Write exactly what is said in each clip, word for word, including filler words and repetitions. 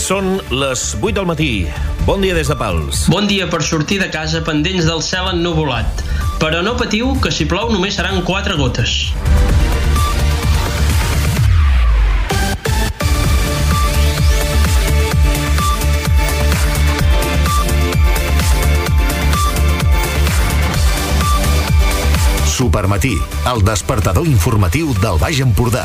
Són les vuit del matí. Bon dia des de Pals. Bon dia per sortir de casa pendents del cel ennuvolat. Però no patiu, que si plou només seran quatre gotes. Supermatí, el despertador informatiu del Baix Empordà.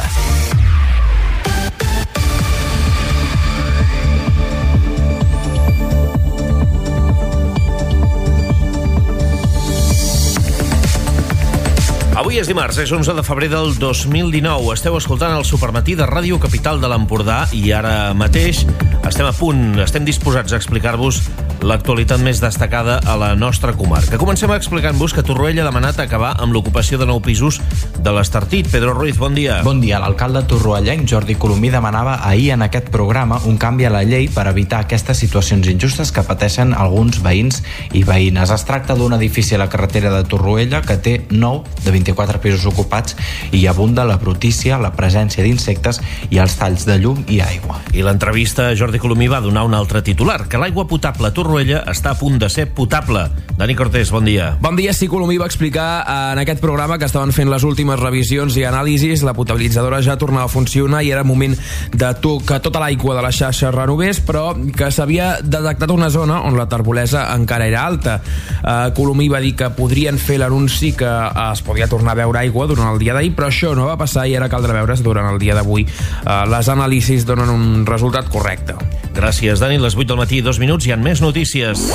Avui és dimarts, és onze de febrer del dos mil dinou. Esteu escoltant el Supermatí de Ràdio Capital de l'Empordà i ara mateix estem a punt, estem disposats a explicar-vos l'actualitat més destacada a la nostra comarca. Comencem explicant-vos que Torroella ha demanat acabar amb l'ocupació de nou pisos de l'Estartit. Pedro Ruiz, bon dia. Bon dia. L'alcalde torroellenc Jordi Colomí demanava ahir en aquest programa un canvi a la llei per evitar aquestes situacions injustes que pateixen alguns veïns i veïnes. Es tracta d'un edifici a la carretera de Torroella que té nou de vint-i-quatre pisos ocupats i abunda la brutícia, la presència d'insectes i els talls de llum i aigua. I l'entrevista a Jordi Colomí va donar un altre titular, que l'aigua potable a Torroella està a punt de ser potable. Dani Cortés, bon dia. Bon dia. Sí, Colomí va explicar en aquest programa que estaven fent les últimes revisions i anàlisis, la potabilitzadora ja tornava a funcionar i era moment de to que tota l'aigua de la xarxa es renovés, però que s'havia detectat una zona on la terbolesa encara era alta. Uh, Colomí va dir que podrien fer l'anunci que uh, es podia tornar a veure aigua durant el dia d'ahir, però això no va passar i ara caldrà veure si durant el dia d'avui uh, les anàlisis donen un resultat correcte. Gràcies, Dani. Les vuit del matí, dos minuts, hi ha més notícies.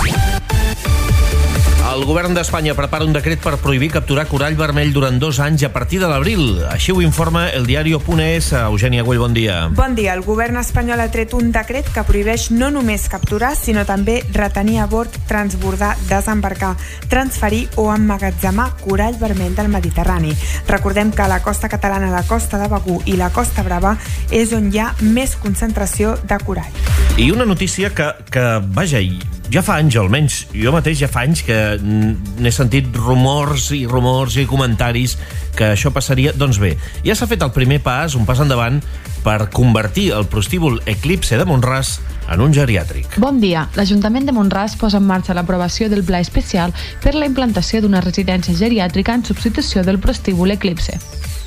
El govern d'Espanya prepara un decret per prohibir capturar corall vermell durant dos anys a partir de l'abril. Així ho informa el diario.es. Eugènia Güell, bon dia. Bon dia. El govern espanyol ha tret un decret que prohibeix no només capturar, sinó també retenir a bord, transbordar, desembarcar, transferir o emmagatzemar corall vermell del Mediterrani. Recordem que la costa catalana, la costa de Begur i la Costa Brava és on hi ha més concentració de corall. I una notícia que, que vaja, ja fa anys, almenys, jo mateix ja fa anys que n'he sentit rumors i rumors i comentaris que això passaria. Doncs bé, ja s'ha fet el primer pas, un pas endavant, per convertir el prostíbul Eclipse de Mont-ras en un geriàtric. Bon dia. L'Ajuntament de Mont-ras posa en marxa l'aprovació del pla especial per la implantació d'una residència geriàtrica en substitució del prostíbul Eclipse.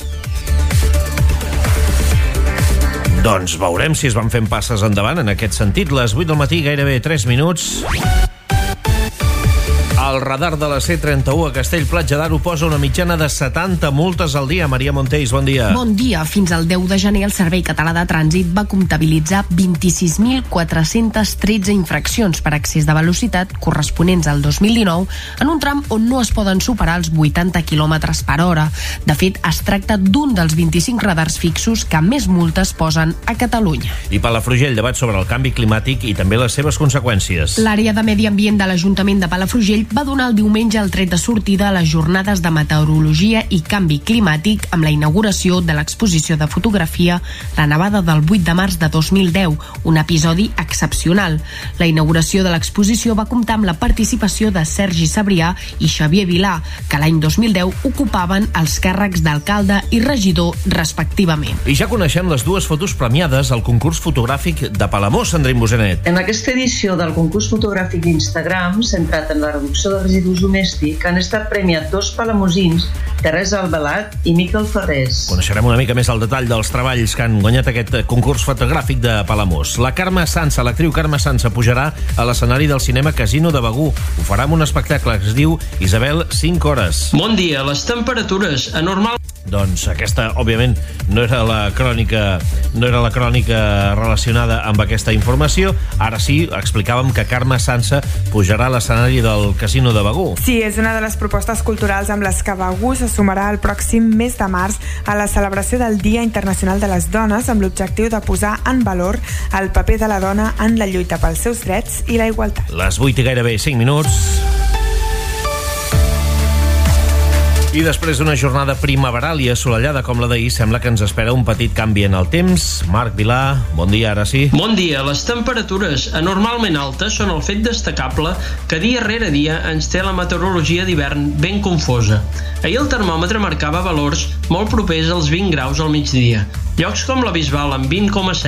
Doncs veurem si es van fent passes endavant en aquest sentit. Les vuit del matí, gairebé tres minuts. El radar de la C trenta-u a Castell-Platja d'Aro posa una mitjana de setanta multes al dia. Maria Montells, bon dia. Bon dia. Fins al deu de gener el Servei Català de Trànsit va comptabilitzar vint-i-sis mil quatre-cents tretze infraccions per excés de velocitat corresponents al dos mil dinou en un tram on no es poden superar els vuitanta quilòmetres per hora. De fet, es tracta d'un dels vint-i-cinc radars fixos que més multes posen a Catalunya. I Palafrugell, debat sobre el canvi climàtic i també les seves conseqüències. L'àrea de Medi Ambient de l'Ajuntament de Palafrugell va donar el diumenge el tret de sortida a les jornades de meteorologia i canvi climàtic amb la inauguració de l'exposició de fotografia La nevada del vuit de març de dos mil deu, un episodi excepcional. La inauguració de l'exposició va comptar amb la participació de Sergi Sabrià i Xavier Vilà, que l'any dos mil deu ocupaven els càrrecs d'alcalde i regidor respectivament. I ja coneixem les dues fotos premiades al concurs fotogràfic de Palamós, Sandrine Busenet. En aquesta edició del concurs fotogràfic d'Instagram, centrat en la reducció de residus domèstics, han estat premiats dos palamosins, Teresa Albalat i Miquel Ferrés. Coneixerem una mica més el detall dels treballs que han guanyat aquest concurs fotogràfic de Palamós. La Carme Sansa, l'actriu Carme Sansa, pujarà a l'escenari del cinema Casino de Begur. Ho farà amb un espectacle que es diu Isabel, cinc hores. Bon dia. Les temperatures anormal... Doncs aquesta, òbviament, no era la crònica no era la crònica relacionada amb aquesta informació. Ara sí, explicàvem que Carme Sansa pujarà a l'escenari del Casino de Begur. Sí, és una de les propostes culturals amb les que Begur se sumarà el pròxim mes de març a la celebració del Dia Internacional de les Dones amb l'objectiu de posar en valor el paper de la dona en la lluita pels seus drets i la igualtat. Les vuit i gairebé cinc minuts. I després d'una jornada primaveral i assolellada com la d'ahir, sembla que ens espera un petit canvi en el temps. Marc Vilà, bon dia, ara sí. Bon dia. Les temperatures anormalment altes són el fet destacable que dia rere dia ens té la meteorologia d'hivern ben confosa. Ahir el termòmetre marcava valors molt propers als vint graus al migdia. Llocs com la Bisbal amb vint coma set,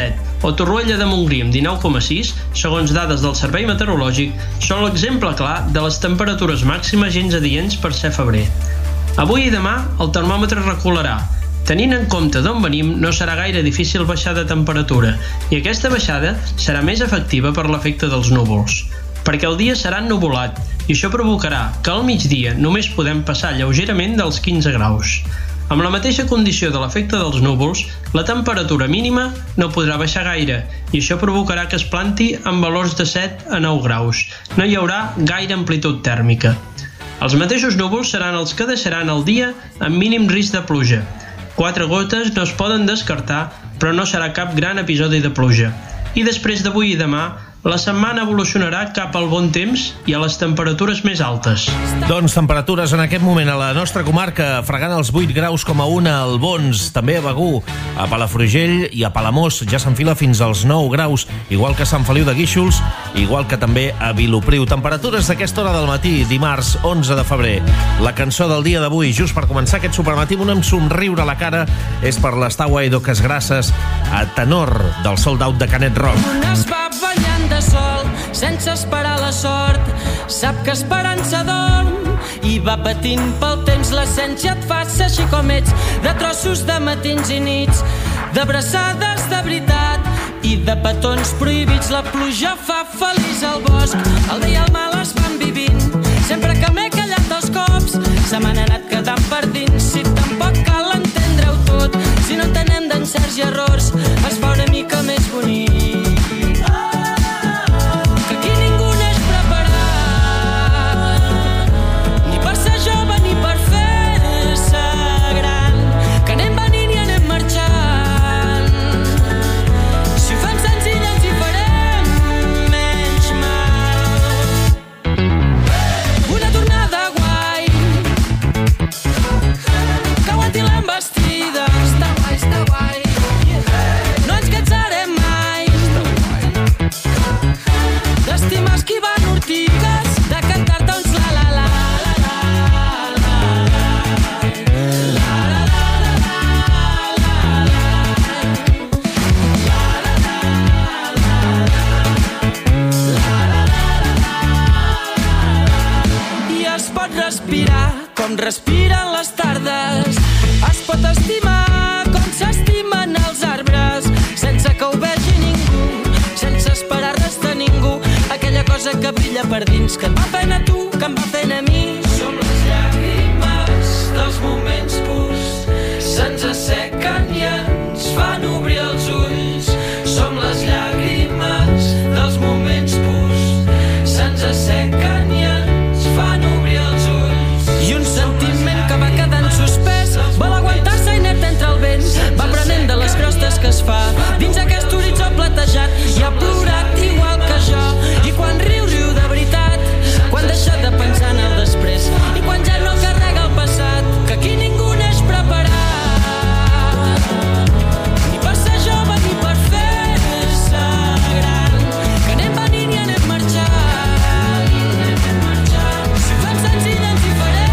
o Torroella de Montgrí amb dinou coma sis, segons dades del Servei Meteorològic, són l'exemple clar de les temperatures màximes gens adients per ser febrer. Avui i demà el termòmetre recularà. Tenint en compte d'on venim, no serà gaire difícil baixar de temperatura, i aquesta baixada serà més efectiva per l'efecte dels núvols, perquè el dia serà ennuvolat, i això provocarà que al migdia només podem passar lleugerament dels quinze graus. Amb la mateixa condició de l'efecte dels núvols, la temperatura mínima no podrà baixar gaire, i això provocarà que es planti amb valors de set a nou graus. No hi haurà gaire amplitud tèrmica. Els mateixos núvols seran els que deixaran el dia amb mínim risc de pluja. Quatre gotes no es poden descartar, però no serà cap gran episodi de pluja. I després d'avui i demà, la setmana evolucionarà cap al bon temps i a les temperatures més altes. Doncs temperatures en aquest moment a la nostra comarca, fregant els vuit graus com a una al Bons, també a Begur, a Palafrugell i a Palamós ja s'enfila fins als nou graus, igual que a Sant Feliu de Guíxols, igual que també a Vilopriu. Temperatures d'aquesta hora del matí, dimarts onze de febrer. La cançó del dia d'avui, just per començar aquest supermatí, un amb somriure a la cara, és per l'Estaua i d'Oques Grasses, a tenor del sold out de Canet Rock. Un es va ballant de sol, sense esperar la sort, sap que esperança dorm i va patint pel temps. L'essència et fa ser així com ets, de trossos de matins i nits, d'abraçades de veritat i de petons prohibits. La pluja fa feliç al bosc, el bé i el mal es van vivint. Sempre que m'he callat els cops, se m'han anat quedant per dins. Si tampoc cal entendre-ho tot, si no entenem d'encerts i errors, es fa una mica més bonic. Com respiren les tardes, es pot estimar com s'estimen els arbres, sense que ho vegi ningú, sense esperar res de ningú. Aquella cosa que brilla per dins, que et va fent a tu, que em va fent a mi. Som les llàgrimes dels moments purs, se'ns assequen i ens fan obrir els ulls. Som les llàgrimes dels moments purs, se'ns assequen i ens fan obrir els ulls. I un sentiment que va quedant suspès, vol aguantar-se inert entre el vent, va prenent de les crostes que es fa dins aquest horitzó platejat. I ha plorat igual que jo, i quan riu, riu de veritat, quan deixa de pensar en el després, i quan ja no carrega el passat, que aquí ningú neix preparat, ni per ser jove ni per fer-se gran, que anem venint i anem marxant, si ho fem senzill ens hi farem.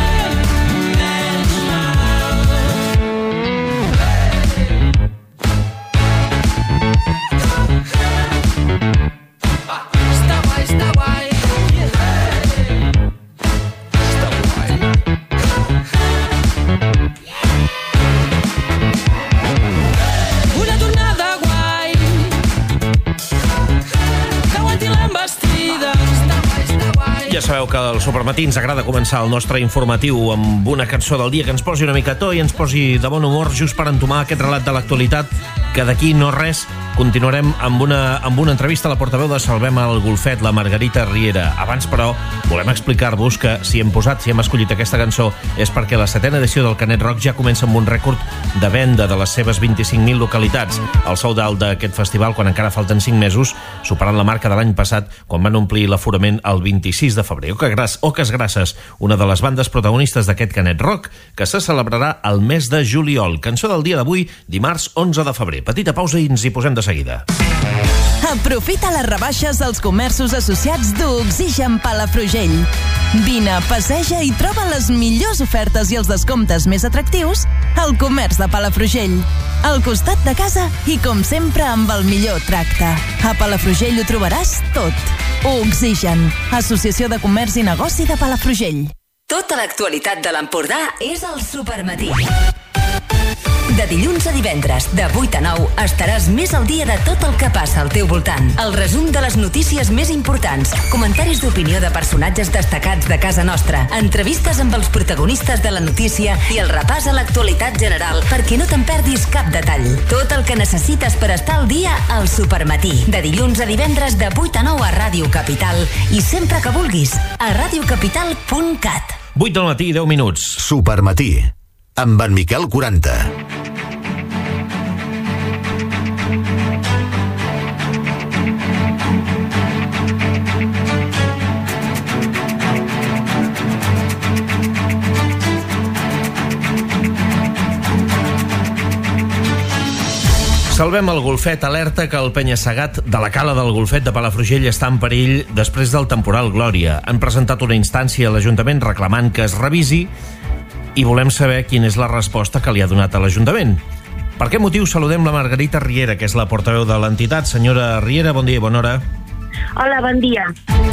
Ja sabeu que al Supermatí ens agrada començar el nostre informatiu amb una cançó del dia que ens posi una mica to i ens posi de bon humor just per entomar aquest relat de l'actualitat, que d'aquí no res continuarem amb una, amb una entrevista a la portaveu de Salvem el Golfet, la Margarita Riera. Abans, però, volem explicar-vos que si hem posat, si hem escollit aquesta cançó és perquè la setena edició del Canet Rock ja comença amb un rècord de venda de les seves vint-i-cinc mil localitats. El sold out d'aquest festival, quan encara falten cinc mesos, superant la marca de l'any passat, quan van omplir l'aforament el vint-i-sis de febrer. Oques Grasses, una de les bandes protagonistes d'aquest Canet Rock, que se celebrarà el mes de juliol. Cançó del dia d'avui, dimarts onze de febrer. Petita pausa i ens hi posem de seguida. Aprofita les rebaixes dels comerços associats d'Oxigen Palafrugell. Vine, passeja i troba les millors ofertes i els descomptes més atractius el comerç de Palafrugell. Al costat de casa i, com sempre, amb el millor tracte. A Palafrugell ho trobaràs tot. Oxigen, Associació de Comerç i Negoci de Palafrugell. Tota l'actualitat de l'Empordà és al Supermatí. De dilluns a divendres, de vuit a nou, estaràs més al dia de tot el que passa al teu voltant. El resum de les notícies més importants, comentaris d'opinió de personatges destacats de casa nostra, entrevistes amb els protagonistes de la notícia i el repàs a l'actualitat general perquè no te'n perdis cap detall. Tot el que necessites per estar al dia al Supermatí. De dilluns a divendres, de vuit a nou a Ràdio Capital i sempre que vulguis, a radiocapital punt cat. vuit del matí, deu minuts. Supermatí, amb en Miquel quaranta. Salvem el Golfet, alerta que el penya-segat de la cala del Golfet de Palafrugell està en perill després del temporal Glòria. Han presentat una instància a l'Ajuntament reclamant que es revisi i volem saber quina és la resposta que li ha donat a l'Ajuntament. Per aquest motiu saludem la Margarita Riera, que és la portaveu de l'entitat. Senyora Riera, bon dia i bona hora. Hola, bon dia.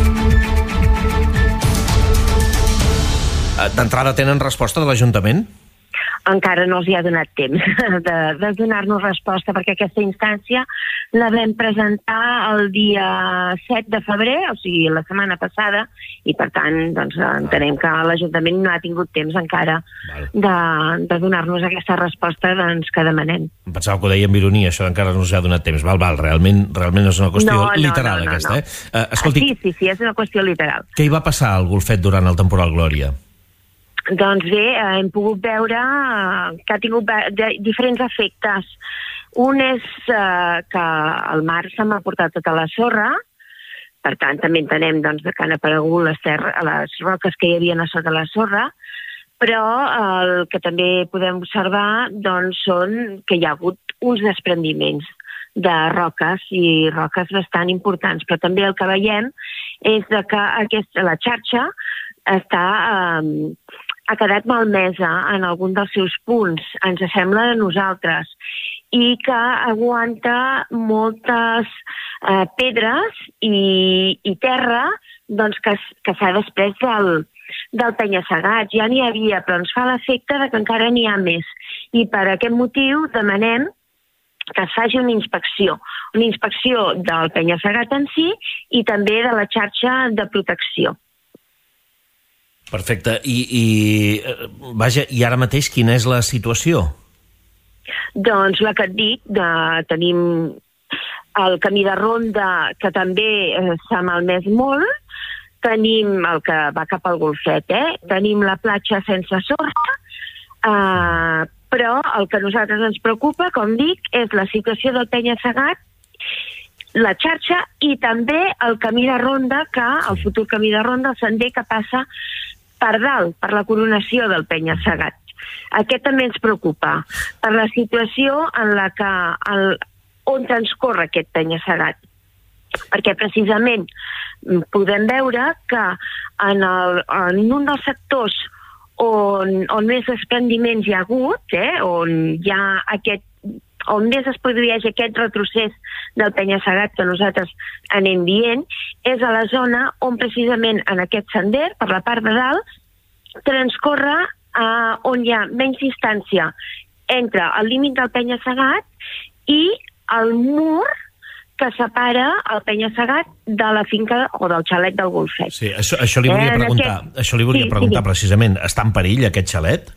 D'entrada tenen resposta de l'Ajuntament? Encara no els hi ha donat temps de, de donar-nos resposta, perquè aquesta instància la vam presentar el dia set de febrer, o sigui, la setmana passada, i per tant, doncs, entenem que l'Ajuntament no ha tingut temps encara de, de donar-nos aquesta resposta doncs, que demanem. Em pensava que ho deia amb ironia, això encara no us ha donat temps. Val, val, realment, realment és una qüestió no, no, literal, no, no, aquesta, no. eh? Uh, escolti, sí, sí, sí, és una qüestió literal. Què hi va passar al Golfet durant el temporal Glòria? Doncs bé, hem pogut veure que ha tingut diferents efectes. Un és eh, que el mar se m'ha portat tota la sorra, per tant també entenem doncs, que han aparegut les, terra, les roques que hi havia a sota la sorra, però el que també podem observar doncs, són que hi ha hagut uns desprendiments de roques i roques bastant importants, però també el que veiem és que aquesta, la xarxa està... Eh, ha quedat malmesa en algun dels seus punts, ens sembla a nosaltres, i que aguanta moltes eh, pedres i, i terra doncs, que, que s'ha després del, del penya-segat. Ja n'hi havia, però ens fa l'efecte de que encara n'hi ha més. I per aquest motiu demanem que es faci una inspecció, una inspecció del penya-segat en si i també de la xarxa de protecció. Perfecte. I, i, vaja, i ara mateix quina és la situació? Doncs la que et dic, de, tenim el camí de ronda que també eh, s'ha malmès molt, tenim el que va cap al Golfet, eh? Tenim la platja sense sorra, eh, però el que a nosaltres ens preocupa, com dic, és la situació del penya-segat, la xarxa i també el camí de ronda, que el futur camí de ronda, el sender que passa per dalt, per la coronació del penya-segat. Aquest també ens preocupa, per la situació en la que el, on transcorre aquest penya-segat. Perquè precisament podem veure que en, el, en un dels sectors on, on més desprendiments hi ha hagut, eh, on hi ha aquest on més es produeix aquest retrocés del penya-segat que nosaltres anem dient, és a la zona on precisament en aquest sender, per la part de dalt, transcorre eh, on hi ha menys distància entre el límit del penya-segat i el mur que separa el penya-segat de la finca o del xalet del Golfet. Sí, això, això li volia eh, preguntar, aquest... això li volia sí, preguntar sí. precisament. Està en perill aquest xalet?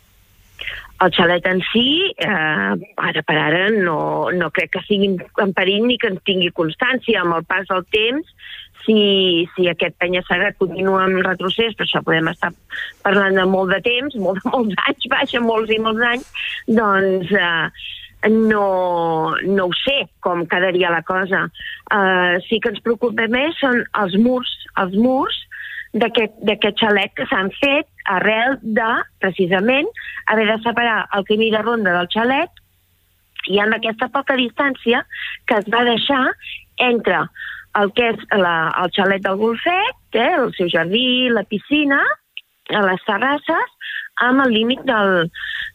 El xalet en si, eh, ara per ara, no, no crec que sigui en perill ni que en tingui constància. Amb el pas del temps, si, si aquest penya-segat continua en retrocés, però això podem estar parlant de molt de temps, molt de molts anys, baixa molts i molts anys, doncs eh, no, no ho sé com quedaria la cosa. Eh, sí que ens preocupa més són els murs, els murs d'aquest xalet que s'han fet arrel de, precisament, haver de separar el camí de ronda del xalet i amb aquesta poca distància que es va deixar entre el que és la, el xalet del Golfet, eh, el seu jardí, la piscina, les terrasses, amb el límit del,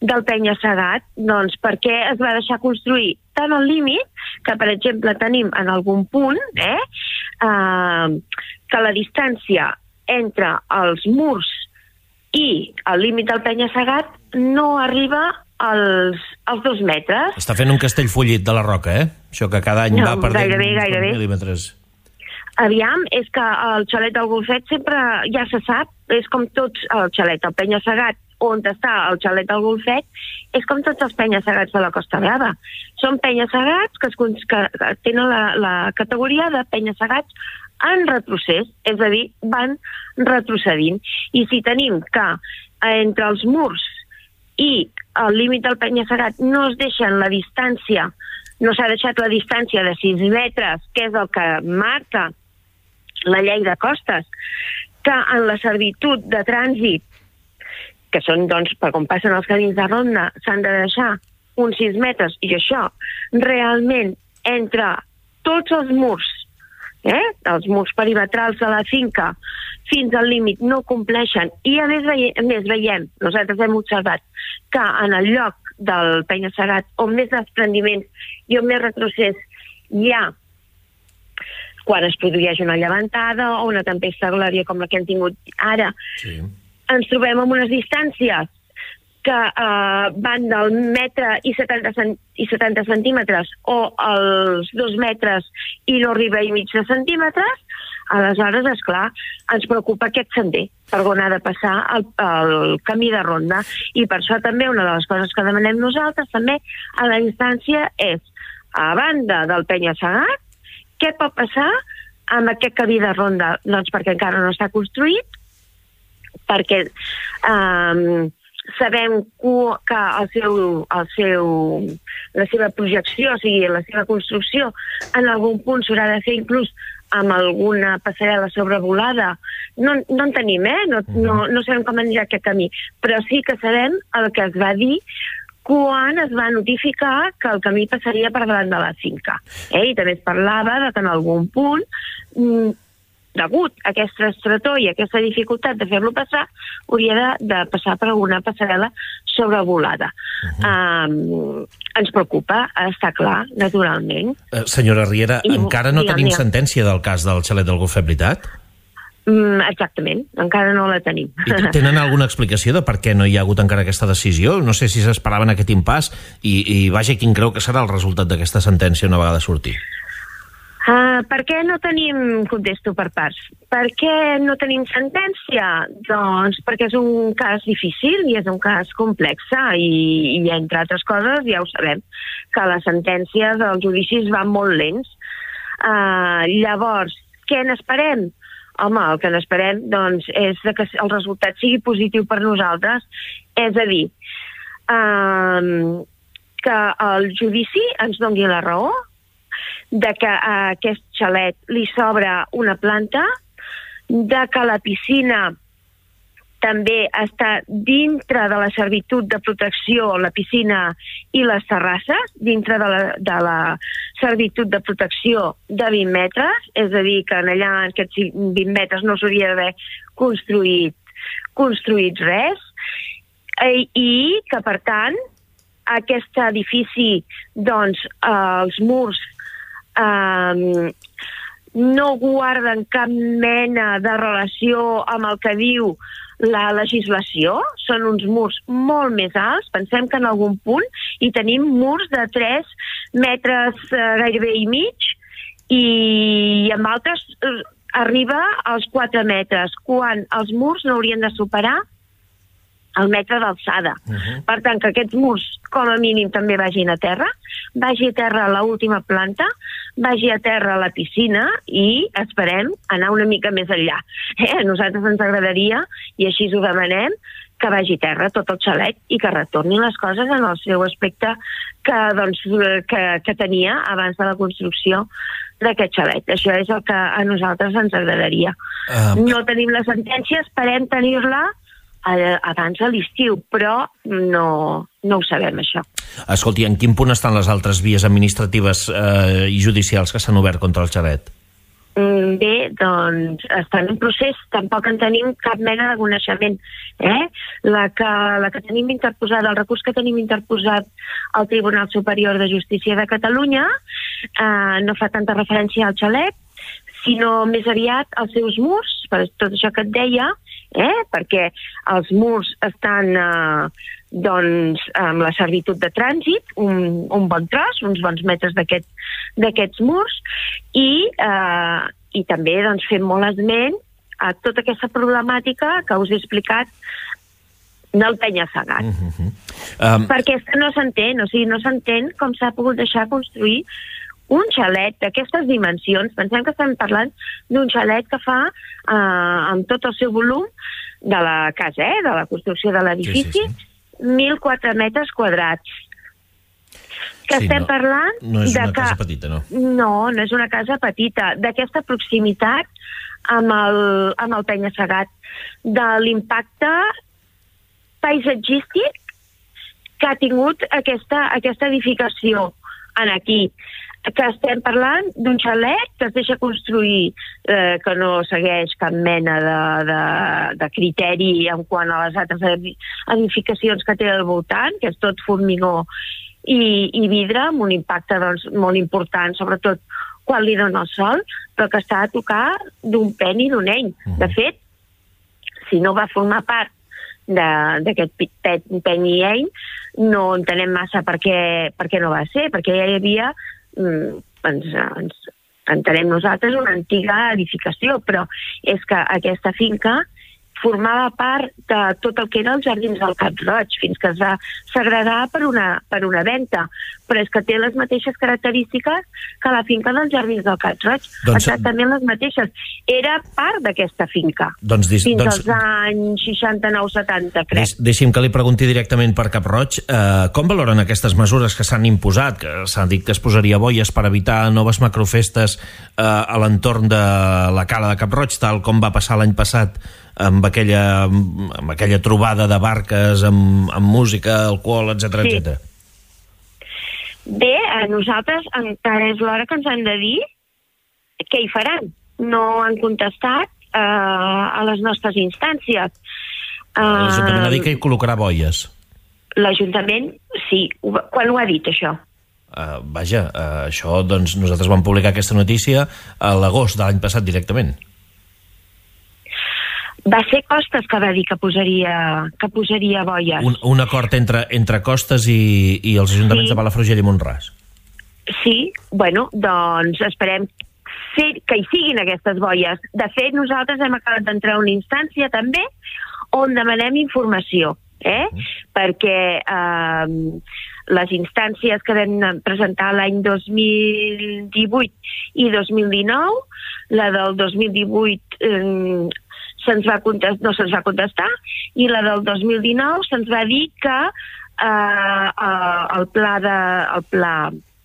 del penya-segat? Doncs perquè es va deixar construir tant al límit, que per exemple tenim en algun punt, eh, eh, que la distància entre els murs i el límit del penya-segat no arriba als, als dos metres. Està fent un Castellfollit de la Roca, eh? Això que cada any no, va perdent gairebé, gairebé. mil·límetres. Aviam, és que el xalet del Golfet sempre ja se sap, és com tots el xalet, el penya-segat on està el xalet del Golfet, és com tots els penya-segats de la Costa Brava. Són penya-segats que, es, que tenen la, la categoria de penya-segats en retrocés, és a dir, van retrocedint. I si tenim que entre els murs i el límit del penya-segat no es deixen la distància, no s'ha deixat la distància de sis metres, que és el que marca la llei de costes, que en la servitud de trànsit, que són, doncs, per com passen els camins de ronda, s'han de deixar uns sis metres, i això realment entre tots els murs, eh, els murs perimetrals de la finca, fins al límit no compleixen, i a més, veiem, a més veiem, nosaltres hem observat, que en el lloc del penya-segat on més desprendiments i on més retrocés hi ha quan es produeix una llevantada o una tempesta glòria com la que hem tingut ara, sí. Ens trobem amb unes distàncies que eh, van del metre i setanta, i setanta centímetres o els dos metres i no arriba i mig de centímetres. Aleshores, esclar, ens preocupa aquest sender per on ha de passar el, el camí de ronda, i per això també una de les coses que demanem nosaltres també a la instància és, a banda del penya-segat, què pot passar amb aquest camí de ronda? Doncs perquè encara no està construït, perquè eh, sabem que el seu, el seu, la seva projecció, o sigui, la seva construcció, en algun punt s'haurà de fer inclús amb alguna passarel·la sobrevolada. No, no en tenim, eh? No, no, no sabem com anirà aquest camí, però sí que sabem el que es va dir quan es va notificar que el camí passaria per davant de la finca. Eh? I també es parlava de que en algun punt, degut a aquesta estretor i a aquesta dificultat de fer-lo passar, hauria de, de passar per alguna passarel·la sobrevolada. Uh-huh. Um, ens preocupa, està clar, naturalment. Uh, senyora Riera, I, encara no tenim digue'm, sentència del cas del xalet del Golfet, veritat? Mm, exactament, encara no la tenim. I tenen alguna explicació de per què no hi ha hagut encara aquesta decisió? No sé si s'esperaven aquest impàs i, i vaja, quin creu que serà el resultat d'aquesta sentència una vegada surti? Uh, per què no tenim, contesto per parts, per què no tenim sentència? Doncs perquè és un cas difícil i és un cas complex i, i entre altres coses ja ho sabem, que les sentències dels judicis van molt lents. Uh, llavors, què n'esperem? Home, el que n'esperem doncs, és que el resultat sigui positiu per nosaltres, és a dir, uh, que el judici ens doni la raó, de que a aquest xalet li sobra una planta, de que la piscina també està dintre de la servitud de protecció, la piscina i les terrasses, dintre de la, de la servitud de protecció de vint metres, és a dir, que en allà en aquests vint metres no s'hauria d'haver construït, construït res, i que, per tant, aquest edifici, doncs, els murs Um, no guarden cap mena de relació amb el que diu la legislació, són uns murs molt més alts, pensem que en algun punt hi tenim murs de tres metres uh, gairebé i mig, i amb altres uh, arriba als quatre metres, quan els murs no haurien de superar el metre d'alçada. Uh-huh. Per tant, que aquests murs, com a mínim, també vagin a terra, vagi a terra a l'última planta, vagi a terra a la piscina i esperem anar una mica més enllà. Eh? A nosaltres ens agradaria, i així ho demanem, que vagi a terra tot el xalet i que retornin les coses en el seu aspecte que, doncs, que, que tenia abans de la construcció d'aquest xalet. Això és el que a nosaltres ens agradaria. Um... No tenim la sentència, esperem tenir-la abans de l'estiu, però no, no ho sabem, això. Escolti, en quin punt estan les altres vies administratives eh, i judicials que s'han obert contra el xalet? Mm, també doncs, estan en procés, tampoc en tenim cap mena de coneixement. Eh? La, que, la que tenim interposada, el recurs que tenim interposat al Tribunal Superior de Justícia de Catalunya eh, no fa tanta referència al xalet, sinó més aviat als seus murs, per tot això que et deia, eh? perquè els murs estan eh, doncs, amb la servitud de trànsit, un, un bon tros, uns bons metres d'aquest, d'aquests murs, i, eh, i també doncs, fem molt esment a tota aquesta problemàtica que us he explicat del penya-segat. Mm-hmm. um... Perquè és que no s'entén, o sigui, no s'entén com s'ha pogut deixar construir un xalet d'aquestes dimensions. Pensem que estem parlant d'un xalet que fa, eh, amb tot el seu volum de la casa, eh, de la construcció de l'edifici, sí, sí, sí. mil quatre metres quadrats. Que sí, estem no, parlant... No és de una que, casa petita, no? No, no és una casa petita. D'aquesta proximitat amb el, amb el penya-segat, de l'impacte paisatgístic que ha tingut aquesta, aquesta edificació en aquí, que estem parlant d'un xalet que es deixa construir, eh, que no segueix cap mena de, de, de criteri en quant a les altres edificacions que té al voltant, que és tot formigó i, i vidre, amb un impacte doncs, molt important, sobretot quan li dona el sol, però que està a tocar d'un pen i d'un ell. De fet, si no va formar part d'aquest pen i ell, no entenem massa per què, per què no va ser, perquè ja hi havia, mm, ens, ens entenem nosaltres, una antiga edificació, però és que aquesta finca formava part de tot el que era els jardins del Cap Roig, fins que es va segregar per una, per una venda. Però és que té les mateixes característiques que la finca dels jardins del Cap Roig. Doncs, exactament les mateixes. Era part d'aquesta finca. Doncs, dis, fins doncs, als anys seixanta-nou setanta, crec. Deix, deixi'm que li pregunti directament per Cap Roig. Eh, com valoren aquestes mesures que s'han imposat? Que s'ha dit que es posaria boies per evitar noves macrofestes eh, a l'entorn de la cala de Cap Roig, tal com va passar l'any passat amb aquella, amb aquella trobada de barques amb, amb música, alcohol, etcètera, sí. etcètera. Bé, a nosaltres encara és l'hora que ens han de dir què hi faran. No han contestat eh, a les nostres instàncies. L'Ajuntament ha dit que hi col·locarà boies. L'Ajuntament, sí. Quan ho ha dit, això? Uh, vaja, uh, això, doncs, nosaltres vam publicar aquesta notícia a l'agost de l'any passat directament. Va ser Costes que va dir que posaria, que posaria boies. Un, un acord entre, entre Costes i, i els ajuntaments sí. de Palafrugell i Mont-ras. Sí, bueno, doncs esperem fer, que hi siguin aquestes boies. De fet, nosaltres hem acabat d'entrar a una instància també on demanem informació, eh? Mm. perquè eh, les instàncies que vam presentar l'any dos mil divuit i dos mil dinou, la del dos mil divuit eh, se'ns va contestar, no se'ns va contestar, i la del dos mil dinou se'ns va dir que eh, eh, el pla de el pla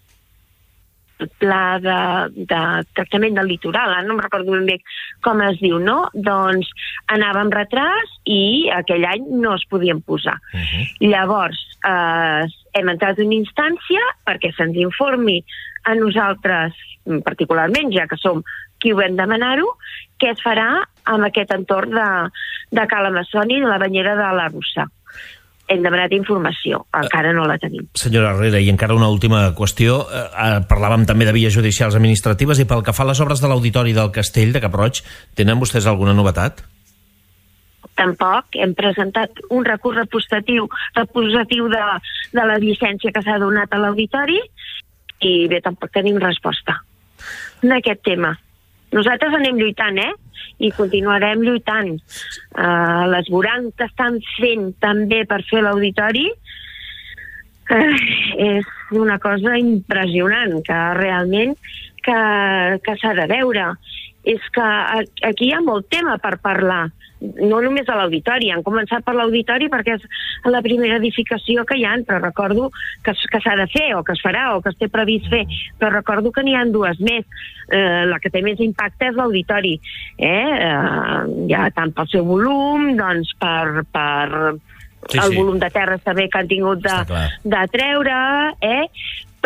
el pla de, de tractament del litoral, no em recordo ben bé com es diu, no? Doncs anava amb retras i aquell any no es podien posar. Uh-huh. Llavors, eh, hem entrat en una instància perquè se'ns informi a nosaltres, particularment, ja que som qui ho vam demanar-ho, què es farà amb aquest entorn de, de Cala Massoni i de la banyera de la Russa. Hem demanat informació, encara no la tenim. Senyora Herrera, i encara una última qüestió. Eh, parlàvem també de vies judicials administratives, i pel que fa a les obres de l'Auditori del Castell de Cap Roig, tenen vostès alguna novetat? Tampoc. Hem presentat un recurs repostatiu, reposatiu de, de la llicència que s'ha donat a l'Auditori, i bé, tampoc tenim resposta en aquest tema. Nosaltres anem lluitant, eh? I continuarem lluitant. Uh, les vorancs que estan fent també per fer l'auditori uh, és una cosa impressionant, que realment que, que s'ha de veure. És que aquí hi ha molt tema per parlar, no només a l'auditori. Han començat per l'auditori perquè és la primera edificació que hi ha, però recordo que, que s'ha de fer, o que es farà, o que es té previst fer, però recordo que n'hi ha dues més. Eh, la que té més impacte és l'auditori, eh? Eh, ja tant pel seu volum, doncs per, per sí, el sí. volum de terra també que han tingut de, de treure, eh?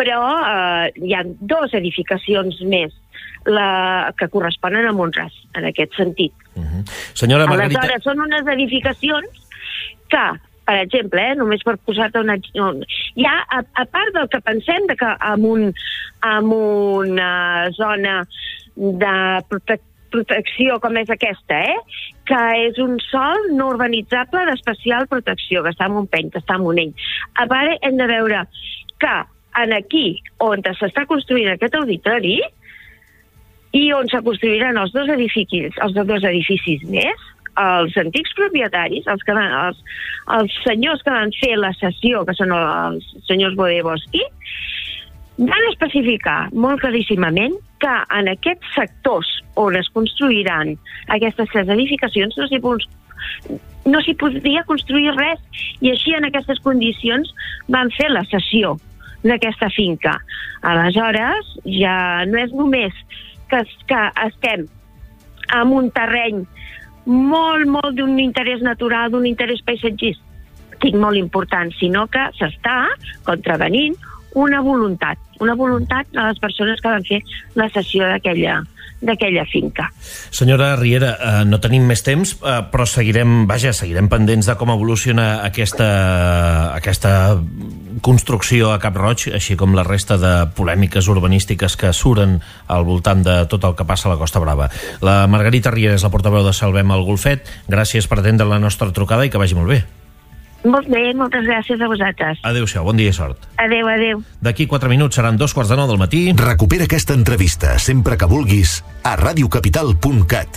però eh, hi ha dos edificacions més la, que corresponen a Mont-ras, en aquest sentit. Uh-huh. Senyora Margarita... Aleshores, són unes edificacions que, per exemple, eh, només per posar-te una... Ja, a, a part del que pensem de que en, un, en una zona de prote protecció com és aquesta, eh, que és un sòl no urbanitzable d'especial protecció, que està en un peny, que està en un ell. A part, hem de veure que en aquí, on s'està construint aquest auditori, i on se construiran els dos edificis, els dos edificis més, els antics propietaris, els, que van, els, els senyors que van fer la cessió, que són els senyors Bodeboski, van especificar molt claríssimament que en aquests sectors on es construiran aquestes tres edificacions no s'hi no s'hi podria construir res, i així en aquestes condicions van fer la cessió d'aquesta finca. Aleshores, ja no és només que, que estem en un terreny molt, molt d'un interès natural, d'un interès paisatgístic molt important, sinó que s'està contravenint una voluntat, una voluntat de les persones que van fer la cessió d'aquella d'aquella finca. Senyora Riera, eh, no tenim més temps, eh, però seguirem, vaja, seguirem pendents de com evoluciona aquesta, aquesta construcció a Cap Roig, així com la resta de polèmiques urbanístiques que suren al voltant de tot el que passa a la Costa Brava. La Margarita Riera és la portaveu de Salvem el Golfet. Gràcies per atendre la nostra trucada i que vagi molt bé. Molt bé, moltes gràcies a vosaltres. Adéu-siau, bon dia i sort. Adéu, adéu. D'aquí quatre minuts seran dos quarts de nou del matí. Recupera aquesta entrevista sempre que vulguis a radiocapital punt cat.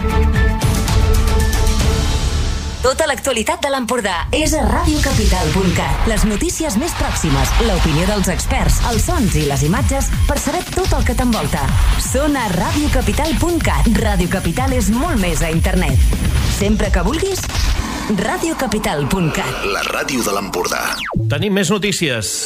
Tota l'actualitat de l'Empordà és a radiocapital punt cat. Les notícies més pròximes, l'opinió dels experts, els sons i les imatges per saber tot el que t'envolta. Són a radiocapital punt cat. Ràdio Capital és molt més a internet. Sempre que vulguis, radiocapital punt cat. La ràdio de l'Empordà. Tenim més notícies.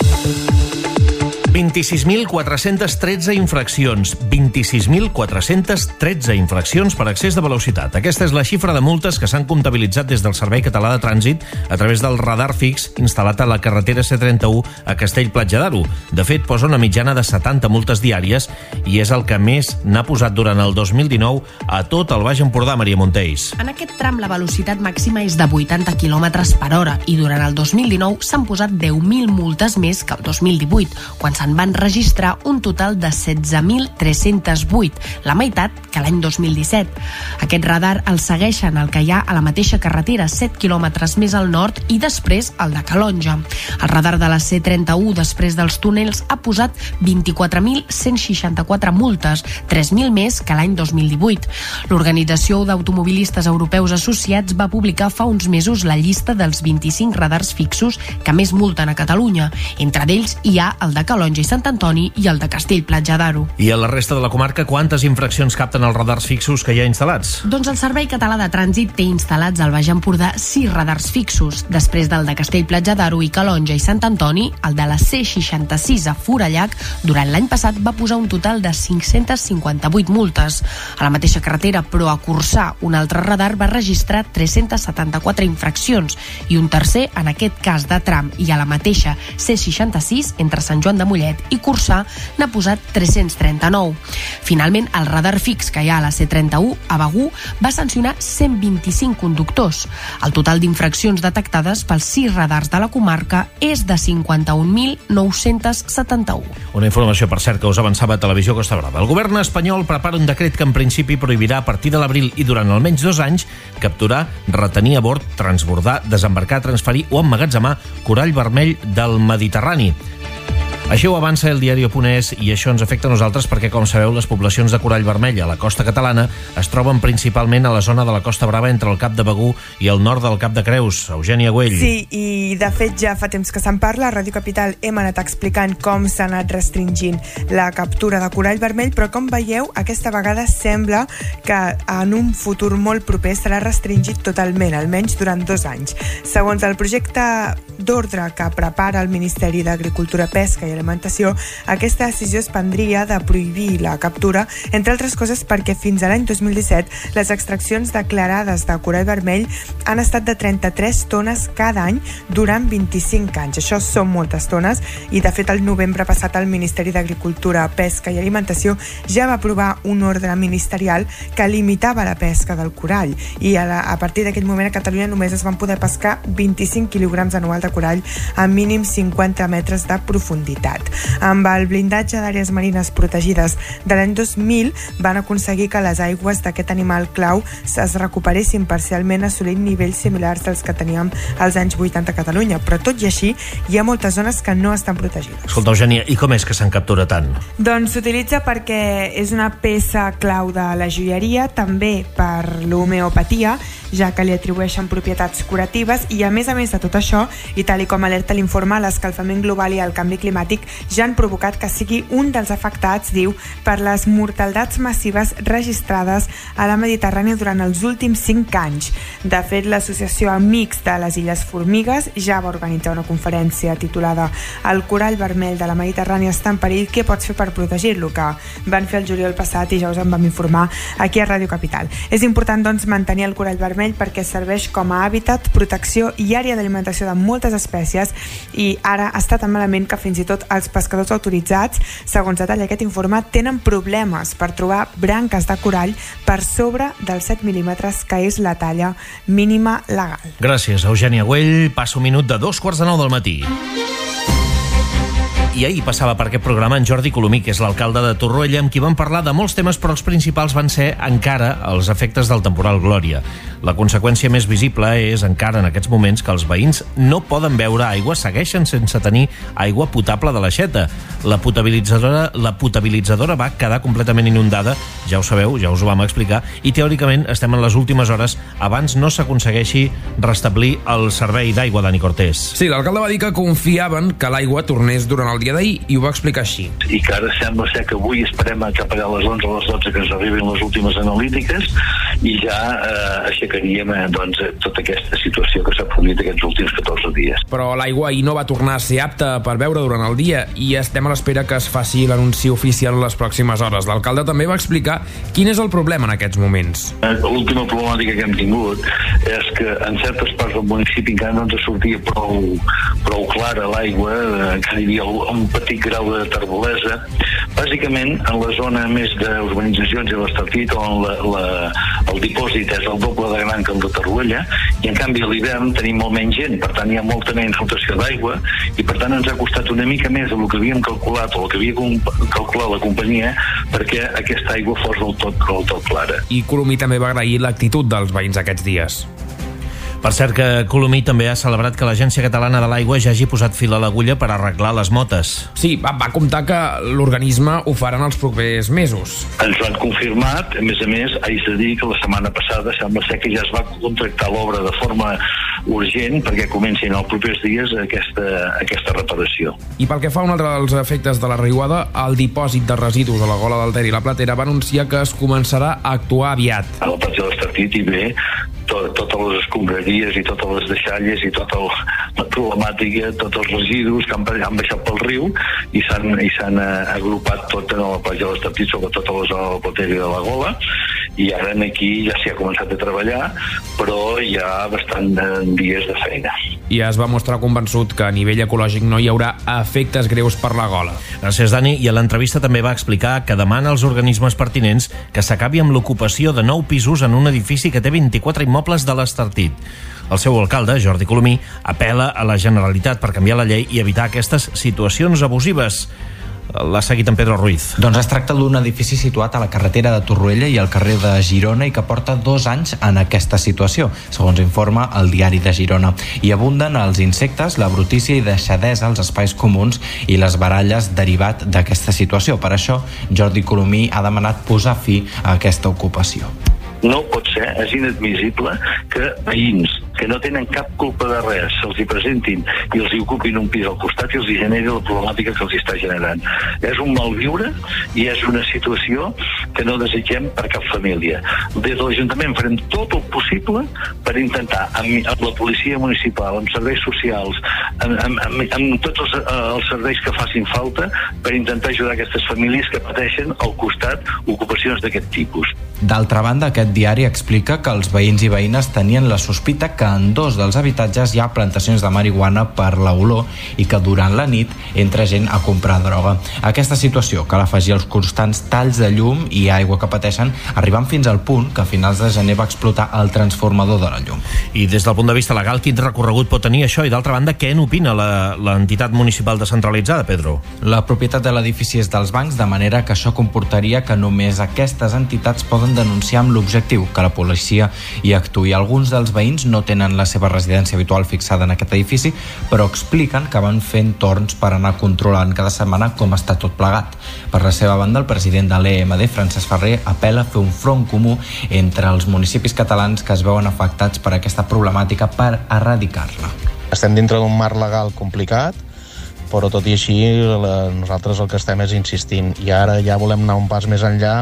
vint-i-sis mil quatre-centes tretze infraccions. vint-i-sis mil quatre-centes tretze infraccions per excés de velocitat. Aquesta és la xifra de multes que s'han comptabilitzat des del Servei Català de Trànsit a través del radar fix instal·lat a la carretera C trenta-u a Castell-Platja d'Aro. De fet, posa una mitjana de setanta multes diàries i és el que més n'ha posat durant el dos mil dinou a tot el Baix Empordà, Maria Montells. En aquest tram la velocitat màxima és de vuitanta quilòmetres per hora i durant el dos mil dinou s'han posat deu mil multes més que el dos mil divuit, quan se'n van registrar un total de setze mil tres-cents vuit, la meitat que l'any dos mil disset. Aquest radar el segueixen el que hi ha a la mateixa carretera, set quilòmetres més al nord, i després el de Calonja. El radar de la C trenta-u, després dels túnels, ha posat vint-i-quatre mil cent seixanta-quatre multes, tres mil més que l'any dos mil divuit. L'Organització d'Automobilistes Europeus Associats va publicar fa uns mesos la llista dels vint-i-cinc radars fixos que més multen a Catalunya. Entre d'ells hi ha el de Calonja i Sant Antoni i el de Castell-Platja d'Aro. I a la resta de la comarca, quantes infraccions capten els radars fixos que hi ha instal·lats? Doncs el Servei Català de Trànsit té instal·lats al Baix Empordà sis radars fixos. Després del de Castell-Platja d'Aro i Calonja i Sant Antoni, el de la C seixanta-sis a Forallac, durant l'any passat va posar un total de cinc-centes cinquanta-vuit multes. A la mateixa carretera, però a Corçà, un altre radar va registrar tres-centes setanta-quatre infraccions i un tercer, en aquest cas de tram i a la mateixa C seixanta-sis, entre Sant Joan de Mollet i Corçà, n'ha posat tres-cents trenta-nou. Finalment, el radar fix que hi ha a la C trenta-u, a Begur, va sancionar cent vint-i-cinc conductors. El total d'infraccions detectades pels sis radars de la comarca és de cinquanta-un mil nou-cents setanta-u. Una informació, per cert, que us avançava a Televisió Costa Brava. El govern espanyol prepara un decret que en principi prohibirà a partir de l'abril i durant almenys dos anys capturar, retenir a bord, transbordar, desembarcar, transferir o emmagatzemar corall vermell del Mediterrani. Així ho avança el diario.es i això ens afecta a nosaltres perquè, com sabeu, les poblacions de corall vermell a la costa catalana es troben principalment a la zona de la Costa Brava entre el Cap de Begur i el nord del Cap de Creus. Eugènia Güell. Sí, i de fet ja fa temps que se'n parla. A Ràdio Capital hem anat explicant com s'ha anat restringint la captura de corall vermell, però com veieu, aquesta vegada sembla que en un futur molt proper serà restringit totalment, almenys durant dos anys. Segons el projecte d'ordre que prepara el Ministeri d'Agricultura, Pesca i Alimentació, aquesta decisió es prendria de prohibir la captura, entre altres coses perquè fins a l'any dos mil disset les extraccions declarades de corall vermell han estat de trenta-tres tones cada any durant vint-i-cinc anys. Això són moltes tones i, de fet, el novembre passat el Ministeri d'Agricultura, Pesca i Alimentació ja va aprovar un ordre ministerial que limitava la pesca del corall i a, la, a partir d'aquell moment a Catalunya només es van poder pescar vint-i-cinc quilograms anual de corall a mínim cinquanta metres de profunditat. Amb el blindatge d'àrees marines protegides de l'any dos mil van aconseguir que les aigües d'aquest animal clau es recuperessin parcialment assolint nivells similars dels que teníem als anys vuitanta a Catalunya, però tot i així hi ha moltes zones que no estan protegides. Escolta, Eugènia, i com és que se'n captura tant? Doncs s'utilitza perquè és una peça clau de la joieria, també per l'homeopatia, ja que li atribueixen propietats curatives i, a més a més de tot això, i tal i com alerta l'informe, l'escalfament global i el canvi climàtic ja han provocat que sigui un dels afectats, diu, per les mortaldats massives registrades a la Mediterrània durant els últims cinc anys. De fet, l'Associació Amics de les Illes Formigues ja va organitzar una conferència titulada El corall vermell de la Mediterrània està en perill, què pots fer per protegir-lo?, que van fer el juliol passat i ja us en vam informar aquí a Ràdio Capital. És important, doncs, mantenir el corall vermell perquè serveix com a hàbitat, protecció i àrea d'alimentació de moltes espècies i ara està tan malament que fins i tot els pescadors autoritzats, segons detalla aquest informe, tenen problemes per trobar branques de corall per sobre dels set mil·límetres, que és la talla mínima legal. Gràcies, Eugènia Güell. Passa un minut de dos quarts de nou del matí. I ahir passava per aquest programa en Jordi Colomí, que és l'alcalde de Torroella, amb qui vam parlar de molts temes, però els principals van ser encara els efectes del temporal Glòria. La conseqüència més visible és encara en aquests moments que els veïns no poden beure aigua, segueixen sense tenir aigua potable de l'aixeta. La potabilitzadora, la potabilitzadora va quedar completament inundada, ja ho sabeu, ja us ho vam explicar, i teòricament estem en les últimes hores abans no s'aconsegueixi restablir el servei d'aigua. Dani Cortés. Sí, l'alcalde va dir que confiaven que l'aigua tornés durant el dia d'ahir i ho va explicar així. I que ara sembla ser que avui esperem a cap allà a les onze o les dotze que ens arribin les últimes analítiques i ja eh, aixecaríem eh, doncs, tota aquesta situació que s'ha produït aquests últims catorze dies. Però l'aigua ahir no va tornar a ser apta per beure durant el dia i estem a l'espera que es faci l'anunci oficial en les pròximes hores. L'alcalde també va explicar quin és el problema en aquests moments. L'última problemàtica que hem tingut és que en certes parts del municipi encara no ens sortia prou, prou clara l'aigua, encara hi havia un petit grau de terbolesa, bàsicament en la zona més d'urbanitzacions i l'Estartit, on la, la, el dipòsit és el doble de gran que el de Torroella, i en canvi a l'hivern tenim molt menys gent, per tant hi ha molta menys rotació d'aigua, i per tant ens ha costat una mica més del que havíem calculat o el que havia calculat la companyia perquè aquesta aigua fos del tot, del tot clara. I Colomí també va agrair l'actitud dels veïns aquests dies. Per cert que Colomí també ha celebrat que l'Agència Catalana de l'Aigua ja hagi posat fil a l'agulla per arreglar les motes. Sí, va, va comptar que l'organisme ho farà en els propers mesos. Ens ho han confirmat, a més a més, haig de dir que la setmana passada sembla ser que ja es va contractar l'obra de forma urgent perquè comencin els propers dies aquesta, aquesta reparació. I pel que fa a un altre dels efectes de la riuada, el dipòsit de residus a la Gola del Ter i la Platera va anunciar que es començarà a actuar aviat. A la platja de l'Estartit hi ve tot, totes les escombraries i totes les deixalles i tota el, la problemàtica, tots els residus que han, han baixat pel riu i s'han i s'han agrupat tot en la platja de l'Estartit, sobretot a la zona de la Platera i de la Gola, i ara aquí ja s'hi ha començat a treballar, però hi ha bastant de dies de feina. I es va mostrar convençut que a nivell ecològic no hi haurà efectes greus per la Gola. Gràcies, Dani. I a l'entrevista també va explicar que demana als organismes pertinents que s'acabi amb l'ocupació de nou pisos en un edifici que té vint-i-quatre immobles de l'Estartit. El seu alcalde, Jordi Colomí, apel·la a la Generalitat per canviar la llei i evitar aquestes situacions abusives. L'ha seguit en Pedro Ruiz. Doncs es tracta d'un edifici situat a la carretera de Torroella i al carrer de Girona i que porta dos anys en aquesta situació, segons informa el Diari de Girona. Hi abunden els insectes, la brutícia i deixadesa als espais comuns i les baralles derivat d'aquesta situació. Per això, Jordi Colomí ha demanat posar fi a aquesta ocupació. No pot ser, és inadmissible que veïns que no tenen cap culpa de res se'ls hi presentin i els hi ocupin un pis al costat i els hi generi la problemàtica que els hi està generant. És un malviure i és una situació que no desitgem per cap família. Des de l'Ajuntament farem tot el possible per intentar, amb, amb la policia municipal, amb serveis socials, amb, amb, amb, amb tots els, els serveis que facin falta, per intentar ajudar aquestes famílies que pateixen al costat ocupacions d'aquest tipus. D'altra banda, aquest diari explica que els veïns i veïnes tenien la sospita que en dos dels habitatges hi ha plantacions de marihuana per la olor i que durant la nit entra gent a comprar droga. Aquesta situació cal afegir els constants talls de llum i aigua que pateixen, arribant fins al punt que a finals de gener va explotar el transformador de la llum. I des del punt de vista legal, quin recorregut pot tenir això? I d'altra banda, què n'opina l'entitat municipal descentralitzada, Pedro? La propietat de l'edifici és dels bancs, de manera que això comportaria que només aquestes entitats poden denunciar amb l'objectiu que la policia hi actuï. Alguns dels veïns no tenen la seva residència habitual fixada en aquest edifici, però expliquen que van fent torns per anar controlant cada setmana com està tot plegat. Per la seva banda, el president de l'E M D, Francesc Ferrer, apel·la a fer un front comú entre els municipis catalans que es veuen afectats per aquesta problemàtica per erradicar-la. Estem dintre d'un marc legal complicat, però tot i així la, nosaltres el que estem és insistint, i ara ja volem anar un pas més enllà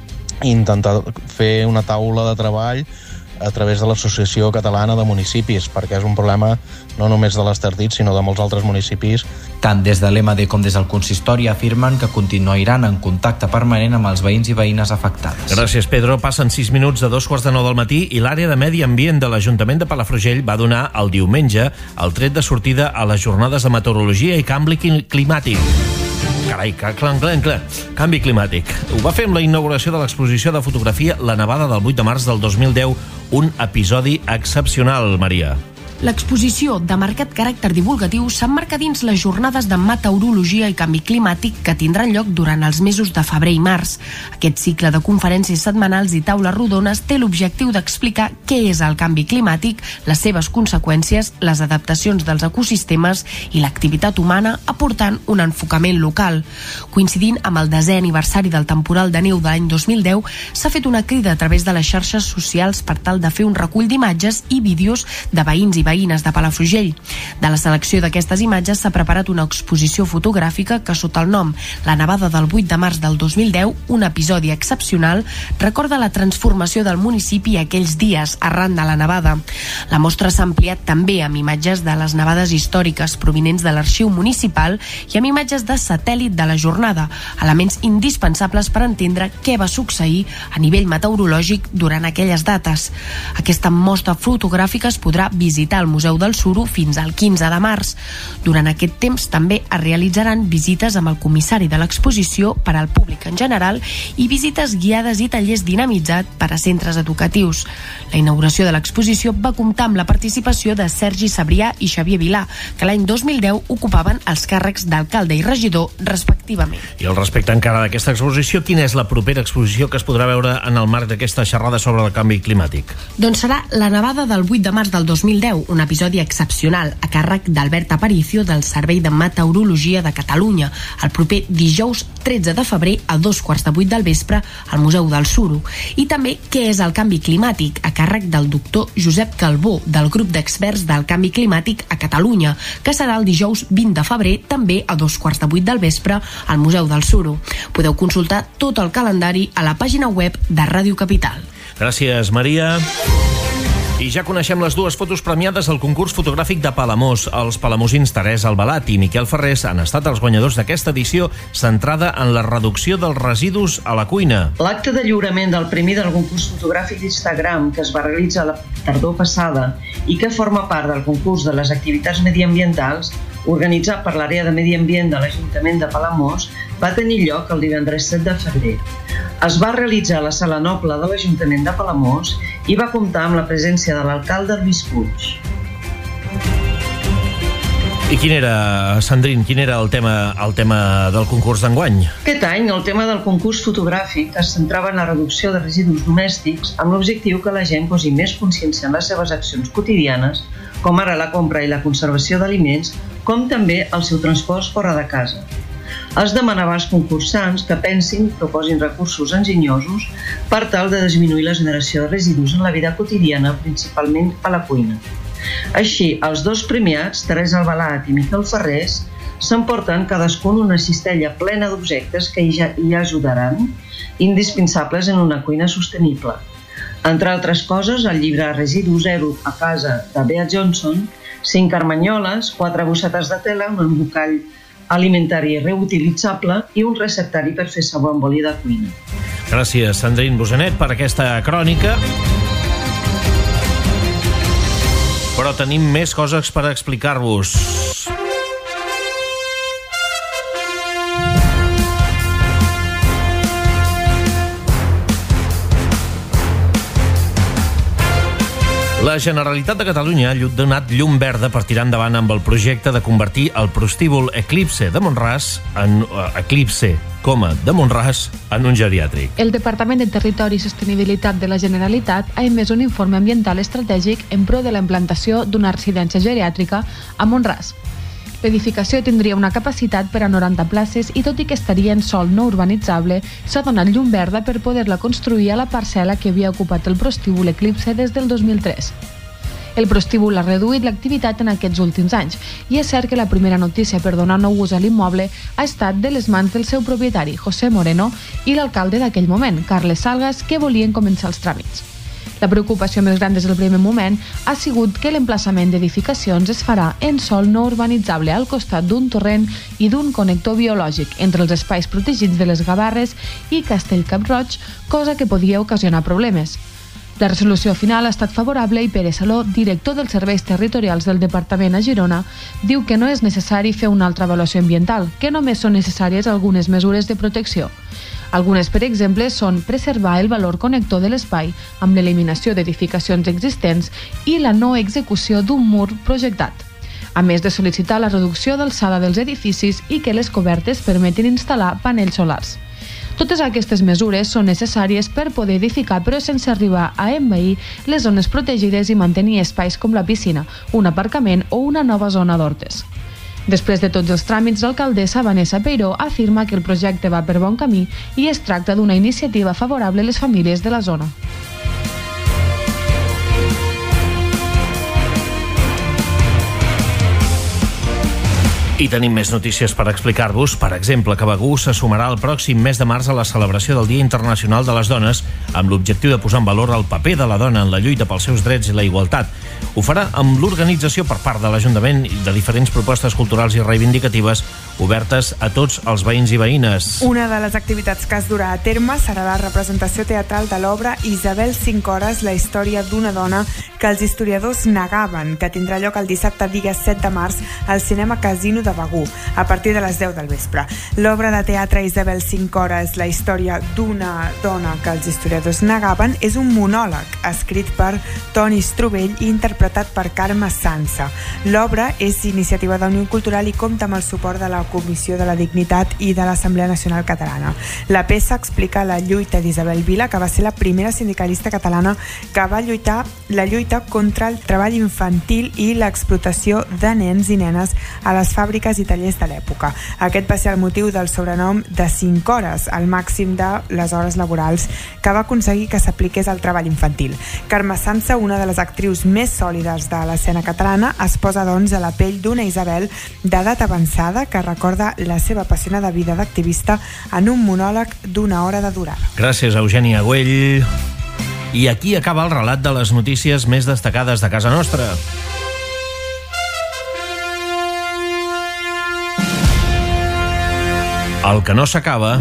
i intentar fer una taula de treball a través de l'Associació Catalana de Municipis, perquè és un problema no només de l'Estartit, sinó de molts altres municipis. Tant des de l'E M D com des del consistori afirmen que continuaran en contacte permanent amb els veïns i veïnes afectades. Gràcies, Pedro. Passen sis minuts de dos quarts de nou del matí i l'àrea de Medi Ambient de l'Ajuntament de Palafrugell va donar el diumenge el tret de sortida a les jornades de meteorologia i canvi climàtic. Carai, clar, clar, clar, clar. Canvi climàtic. Ho va fer amb la inauguració de l'exposició de fotografia La nevada del vuit de març del dos mil deu, un episodi excepcional, Maria. L'exposició, de marcat caràcter divulgatiu, s'emmarca dins les jornades de meteorologia i canvi climàtic que tindran lloc durant els mesos de febrer i març. Aquest cicle de conferències setmanals i taules rodones té l'objectiu d'explicar què és el canvi climàtic, les seves conseqüències, les adaptacions dels ecosistemes i l'activitat humana, aportant un enfocament local. Coincidint amb el desè aniversari del temporal de neu de l'any dos mil deu, s'ha fet una crida a través de les xarxes socials per tal de fer un recull d'imatges i vídeos de veïns i veïnes de Palafrugell. De la selecció d'aquestes imatges s'ha preparat una exposició fotogràfica que, sota el nom La nevada del vuit de març del dos mil deu, un episodi excepcional, recorda la transformació del municipi aquells dies arran de la nevada. La mostra s'ha ampliat també amb imatges de les nevades històriques provinents de l'arxiu municipal i amb imatges de satèl·lit de la jornada, elements indispensables per entendre què va succeir a nivell meteorològic durant aquelles dates. Aquesta mostra fotogràfica es podrà visitar al Museu del Suro fins al quinze de març. Durant aquest temps també es realitzaran visites amb el comissari de l'exposició per al públic en general i visites guiades i tallers dinamitzats per a centres educatius. La inauguració de l'exposició va comptar amb la participació de Sergi Sabrià i Xavier Vilà, que l'any dos mil deu ocupaven els càrrecs d'alcalde i regidor respectivament. I al respecte encara d'aquesta exposició, quina és la propera exposició que es podrà veure en el marc d'aquesta xerrada sobre el canvi climàtic? Doncs serà La nevada del vuit de març del dos mil deu, un episodi excepcional a càrrec d'Albert Aparicio del Servei de Meteorologia de Catalunya, el proper dijous tretze de febrer a dos quarts de vuit del vespre al Museu del Suro. I també què és el canvi climàtic, a càrrec del doctor Josep Calbó, del grup d'experts del canvi climàtic a Catalunya, que serà el dijous vint de febrer també a dos quarts de vuit del vespre al Museu del Suro. Podeu consultar tot el calendari a la pàgina web de Ràdio Capital. Gràcies, Maria. I ja coneixem les dues fotos premiades al concurs fotogràfic de Palamós. Els palamosins Teresa Albalat i Miquel Ferrés han estat els guanyadors d'aquesta edició centrada en la reducció dels residus a la cuina. L'acte de lliurament del premi del concurs fotogràfic d'Instagram, que es va realitzar la tardor passada i que forma part del concurs de les activitats mediambientals, organitzat per l'àrea de Medi Ambient de l'Ajuntament de Palamós, va tenir lloc el divendres set de febrer. Es va realitzar a la Sala Noble de l'Ajuntament de Palamós i va comptar amb la presència de l'alcalde Lluís Puig. I quin era, Sandrine, quin era el tema, el tema del concurs d'enguany? Aquest any el tema del concurs fotogràfic es centrava en la reducció de residus domèstics amb l'objectiu que la gent posi més consciència en les seves accions quotidianes, com ara la compra i la conservació d'aliments, com també el seu transport fora de casa. Es demanava als concursants que pensin i proposin recursos enginyosos per tal de disminuir la generació de residus en la vida quotidiana, principalment a la cuina. Així, els dos premiats, Teresa Albalat i Miquel Ferrés, s'emporten cadascun una cistella plena d'objectes que hi ajudaran, indispensables en una cuina sostenible. Entre altres coses, el llibre Residu zero a casa de Bea Johnson, cinc armanyoles, quatre bossetes de tela, un embolcall alimentari reutilitzable i un receptari per fer sabó amb oli de cuina. Gràcies, Sandrine Bosanet, per aquesta crònica. Però tenim més coses per explicar-vos. La Generalitat de Catalunya ha donat llum verda per tirar endavant amb el projecte de convertir el prostíbul Eclipse de Mont-ras en uh, Eclipse, coma, de Mont-ras en un geriàtric. El Departament de Territori i Sostenibilitat de la Generalitat ha emès un informe ambiental estratègic en pro de la implantació d'una residència geriàtrica a Mont-ras. L'edificació tindria una capacitat per a noranta places i tot i que estaria en sòl no urbanitzable, s'ha donat llum verda per poder-la construir a la parcel·la que havia ocupat el prostíbul Eclipse des del dos mil tres. El prostíbul ha reduït l'activitat en aquests últims anys i és cert que la primera notícia per donar nou ús a l'immoble ha estat de les mans del seu propietari, José Moreno, i l'alcalde d'aquell moment, Carles Salgas, que volien començar els tràmits. La preocupació més gran des del primer moment ha sigut que l'emplaçament d'edificacions es farà en sòl no urbanitzable al costat d'un torrent i d'un connector biològic entre els espais protegits de les Gavarres i Castell Cap-roig, cosa que podia ocasionar problemes. La resolució final ha estat favorable i Pere Saló, director dels serveis territorials del Departament a Girona, diu que no és necessari fer una altra avaluació ambiental, que només són necessàries algunes mesures de protecció. Algunes, per exemple, són preservar el valor connector de l'espai amb l'eliminació d'edificacions existents i la no execució d'un mur projectat, a més de sol·licitar la reducció d'alçada dels edificis i que les cobertes permetin instal·lar panells solars. Totes aquestes mesures són necessàries per poder edificar però sense arribar a envair les zones protegides i mantenir espais com la piscina, un aparcament o una nova zona d'hortes. Després de tots els tràmits, l'alcaldessa Vanessa Peiró afirma que el projecte va per bon camí i es tracta d'una iniciativa favorable a les famílies de la zona. I tenim més notícies per explicar-vos. Per exemple, que Begur se sumarà el pròxim mes de març a la celebració del Dia Internacional de les Dones amb l'objectiu de posar en valor el paper de la dona en la lluita pels seus drets i la igualtat. Ho farà amb l'organització per part de l'Ajuntament de diferents propostes culturals i reivindicatives obertes a tots els veïns i veïnes. Una de les activitats que es durà a terme serà la representació teatral de l'obra Isabel cinc hores, la història d'una dona que els historiadors negaven, que tindrà lloc el dissabte dia set de març al Cinema Casino de Begur, a partir de les deu del vespre. L'obra de teatre Isabel cinc hores, la història d'una dona que els historiadors negaven, és un monòleg escrit per Toni Strubell i interpretat per Carme Sansa. L'obra és iniciativa d'Unió Cultural i compta amb el suport de la Comissió de la Dignitat i de l'Assemblea Nacional Catalana. La peça explica la lluita d'Isabel Vila, que va ser la primera sindicalista catalana que va lluitar la lluita contra el treball infantil i l'explotació de nens i nenes a les fàbriques i tallers de l'època. Aquest va ser el motiu del sobrenom de cinc hores, el màxim de les hores laborals que va aconseguir que s'apliqués al treball infantil. Carme Sansa, una de les actrius més sòlides de l'escena catalana, es posa doncs a la pell d'una Isabel d'edat avançada que recorda la seva apassionada vida d'activista en un monòleg d'una hora de durada. Gràcies, Eugènia Güell. I aquí acaba el relat de les notícies més destacades de casa nostra. El que no s'acaba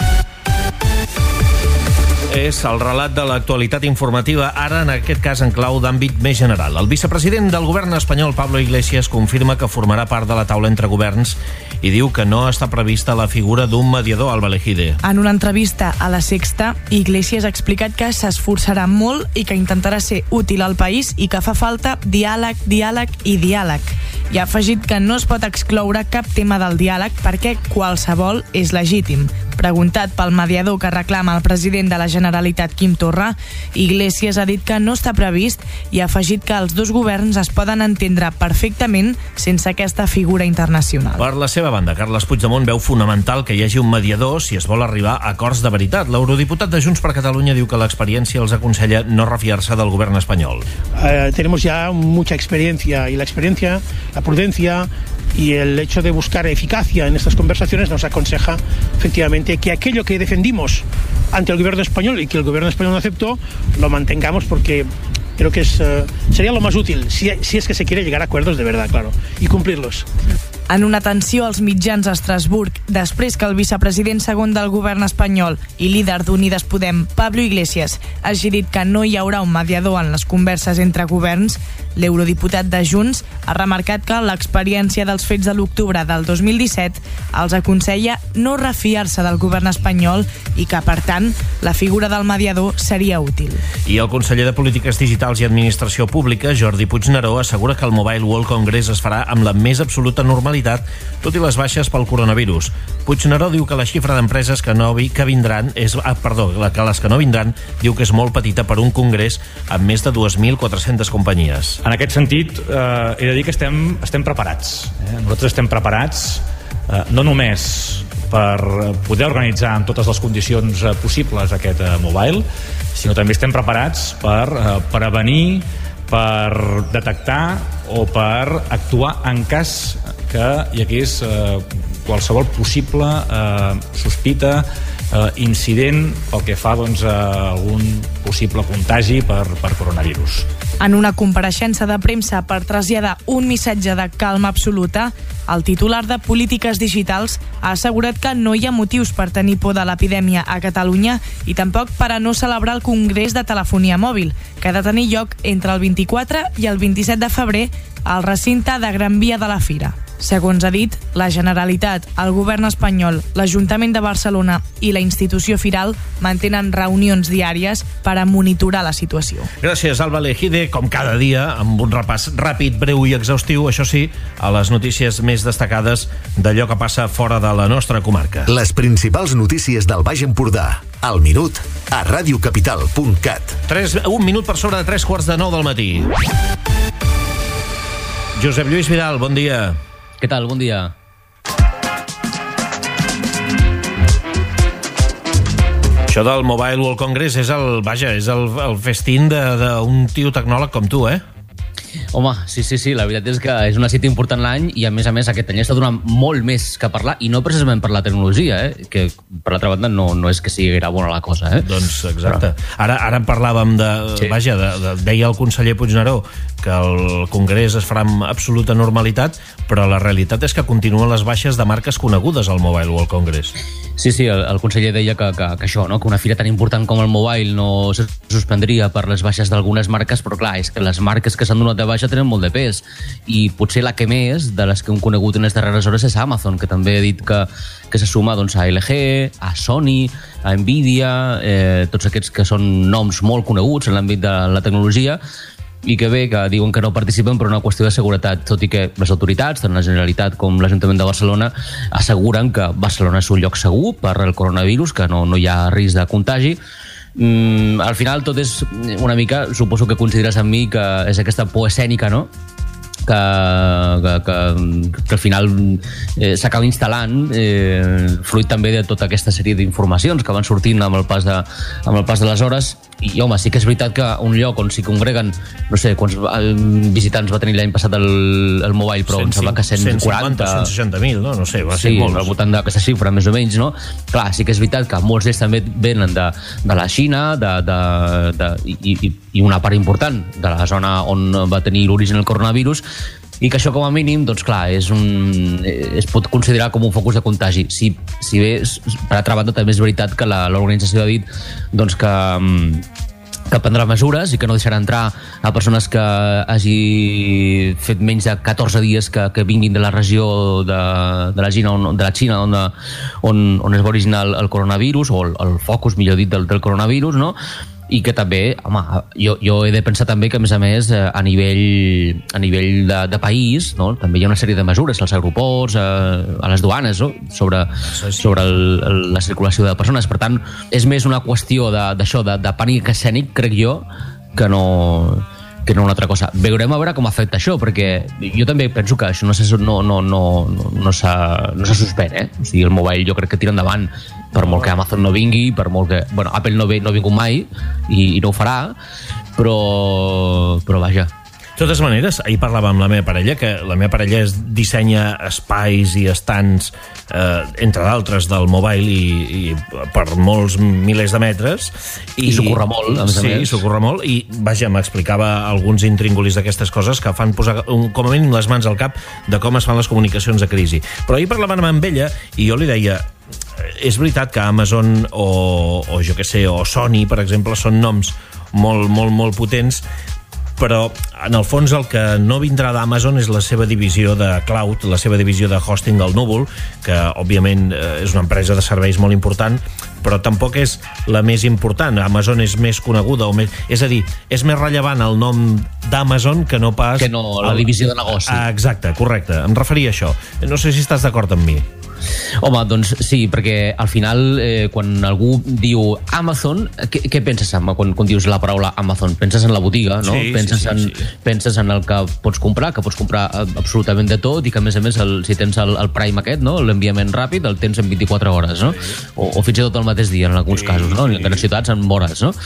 és el relat de l'actualitat informativa, ara en aquest cas en clau d'àmbit més general. El vicepresident del govern espanyol, Pablo Iglesias, confirma que formarà part de la taula entre governs i diu que no està prevista la figura d'un mediador al Valejide. En una entrevista a La Sexta, Iglesias ha explicat que s'esforçarà molt i que intentarà ser útil al país i que fa falta diàleg, diàleg i diàleg. I ha afegit que no es pot excloure cap tema del diàleg perquè qualsevol és legítim. Preguntat pel mediador que reclama el president de la Generalitat, Quim Torra, Iglesias ha dit que no està previst i ha afegit que els dos governs es poden entendre perfectament sense aquesta figura internacional. Per la seva banda, Carles Puigdemont veu fonamental que hi hagi un mediador si es vol arribar a acords de veritat. L'eurodiputat de Junts per Catalunya diu que l'experiència els aconsella no refiar-se del govern espanyol. Uh, tenemos ya mucha experiencia y la experiencia, la prudencia y el hecho de buscar eficacia en estas conversaciones nos aconseja efectivamente que aquello que defendimos ante el gobierno español y que el gobierno español no aceptó, lo mantengamos, porque creo que es, uh, sería lo más útil, si, si es que se quiere llegar a acuerdos de verdad, claro, y cumplirlos. En una atenció als mitjans a Estrasburg, després que el vicepresident segon del govern espanyol i líder d'Unides Podem, Pablo Iglesias, hagi dit que no hi haurà un mediador en les converses entre governs, l'eurodiputat de Junts ha remarcat que l'experiència dels fets de l'octubre del dos mil disset els aconsella no refiar-se del govern espanyol i que, per tant, la figura del mediador seria útil. I el conseller de Polítiques Digitals i Administració Pública, Jordi Puigneró, assegura que el Mobile World Congress es farà amb la més absoluta normalitat, tot i les baixes pel coronavirus. Puigneró diu que la xifra d'empreses que no vi, que vindran és, ah, perdó, la que les que no vindran diu que és molt petita per un congrés amb més de dos mil quatre-centes companyies. En aquest sentit, eh, he de dir que estem, estem preparats. Eh? Nosaltres estem preparats eh, no només per poder organitzar en totes les condicions eh, possibles aquest eh, mobile, sinó també estem preparats per eh, prevenir, per detectar o per actuar en cas que hi hagués eh, qualsevol possible eh, sospita, eh, incident pel que fa doncs, a algun possible contagi per, per coronavirus. En una compareixença de premsa per traslladar un missatge de calma absoluta, el titular de Polítiques Digitals ha assegurat que no hi ha motius per tenir por de l'epidèmia a Catalunya i tampoc per a no celebrar el Congrés de Telefonia Mòbil, que ha de tenir lloc entre el vint-i-quatre i el vint-i-set de febrer al recinte de Gran Via de la Fira. Segons ha dit, la Generalitat, el govern espanyol, l'Ajuntament de Barcelona i la institució Firal mantenen reunions diàries per a monitorar la situació. Gràcies, Alba Lejide, com cada dia, amb un repàs ràpid, breu i exhaustiu, això sí, a les notícies més destacades d'allò que passa fora de la nostra comarca. Les principals notícies del Baix Empordà, al minut, a radiocapital punt cat. Tres, un minut per sobre de tres quarts de nou del matí. Josep Lluís Vidal, bon dia. Què tal? Bon dia. Això del Mobile World Congress és el, vaja, és el, el festín d'un tio tecnòleg com tu, eh? Home, sí, sí, sí, la veritat és que és una cita important l'any i a més a més aquest any està donant molt més que parlar i no precisament per la tecnologia, eh? Que per l'altra banda no, no és que sigui gaire bona la cosa, eh? Doncs exacte. Ara, ara en parlàvem de, sí. vaja, de, de, deia el conseller Puigneró que el Congrés es farà amb absoluta normalitat, però la realitat és que continuen les baixes de marques conegudes al Mobile World Congress. Sí, sí, el, el conseller deia que, que, que això, no? Que una fira tan important com el Mobile no se suspendria per les baixes d'algunes marques, però clar, és que les marques que s'han donat de baixa tenen molt de pes i potser la que més de les que hem conegut en les darreres hores és Amazon, que també ha dit que, que se suma doncs, a L G, a Sony, a Nvidia, eh, tots aquests que són noms molt coneguts en l'àmbit de la tecnologia i que bé, que diuen que no participen per una qüestió de seguretat, tot i que les autoritats, tant la Generalitat com l'Ajuntament de Barcelona, asseguren que Barcelona és un lloc segur per al coronavirus, que no, no hi ha risc de contagi. Mm, al final tot és una mica, suposo que consideres amb mi que és aquesta por escènica, no? Que, que, que, que al final eh, s'acaba instal·lant eh, fruit també de tota aquesta sèrie d'informacions que van sortint amb el pas de, amb el pas de les hores i home, sí que és veritat que un lloc on s'hi congreguen, no sé, quants visitants va tenir l'any passat el, el Mobile, però em sembla que cent quaranta cent seixanta mil, no? No sé, va ser sí, molts. Al voltant d'aquesta xifra, més o menys, no? Clar, sí que és veritat que molts d'ells també venen de, de la Xina de, de, de, i, i, i una part important de la zona on va tenir l'origen el coronavirus i que això com a mínim, doncs clar, és un, es pot considerar com un focus de contagi. Si, si bé, per altra banda, també és veritat que l'organització ha dit doncs, que, que prendrà mesures i que no deixarà entrar a persones que hagi fet menys de catorze dies que, que vinguin de la regió de, de la Xina, on, de la Xina on, on, on es va originar el, el coronavirus, o el, el focus, millor dit, del, del coronavirus, no? I que també, home, jo, jo he de pensar també que a més a més a nivell, a nivell de, de país, no? També hi ha una sèrie de mesures als aeroports, a, a les duanes, no? sobre, sobre el, el, la circulació de persones. Per tant, és més una qüestió d'això, de, de, de pànic escènic, crec jo, que no, que no una altra cosa. Veurem a veure com afecta això, perquè jo també penso que això no s'ha no, no, no, no, no no suspès, eh? O sigui, el Mobile jo crec que tira endavant per molt que Amazon no vingui, per molt que... Bueno, Apple no, ve, no ha vingut mai i, i no ho farà, però, però vaja. De totes maneres, ahir parlava amb la meva parella, que la meva parella es dissenya espais i estants, eh, entre d'altres, del mobile i, i per molts milers de metres. I, I s'ho curra molt, a més a sí, més. Sí, s'ho curra molt, i vaja, m'explicava alguns intríngulis d'aquestes coses que fan posar un, com a mínim les mans al cap de com es fan les comunicacions de crisi. Però ahir parlaven amb ella i jo li deia, és veritat que Amazon o, o jo què sé, o Sony, per exemple, són noms molt, molt, molt potents, però en el fons el que no vindrà d'Amazon és la seva divisió de cloud, la seva divisió de hosting al núvol, que òbviament és una empresa de serveis molt important, però tampoc és la més important. Amazon és més coneguda, o més, és a dir, és més rellevant el nom d'Amazon que no pas... Que no, la divisió de negoci. Ah, exacte, correcte, em referia a això. No sé si estàs d'acord amb mi. Home, doncs sí, perquè al final eh, quan algú diu Amazon, què, què penses en, quan, quan dius la paraula Amazon? Penses en la botiga, no? Sí, penses, sí, sí, en, sí. penses en el que pots comprar, que pots comprar absolutament de tot i que a més a més el, si tens el, el Prime aquest, no? L'enviament ràpid el tens en vint-i-quatre hores, no? Sí. O, o fins i tot el mateix dia en alguns sí, casos, no? En algunes ciutats en hores, no?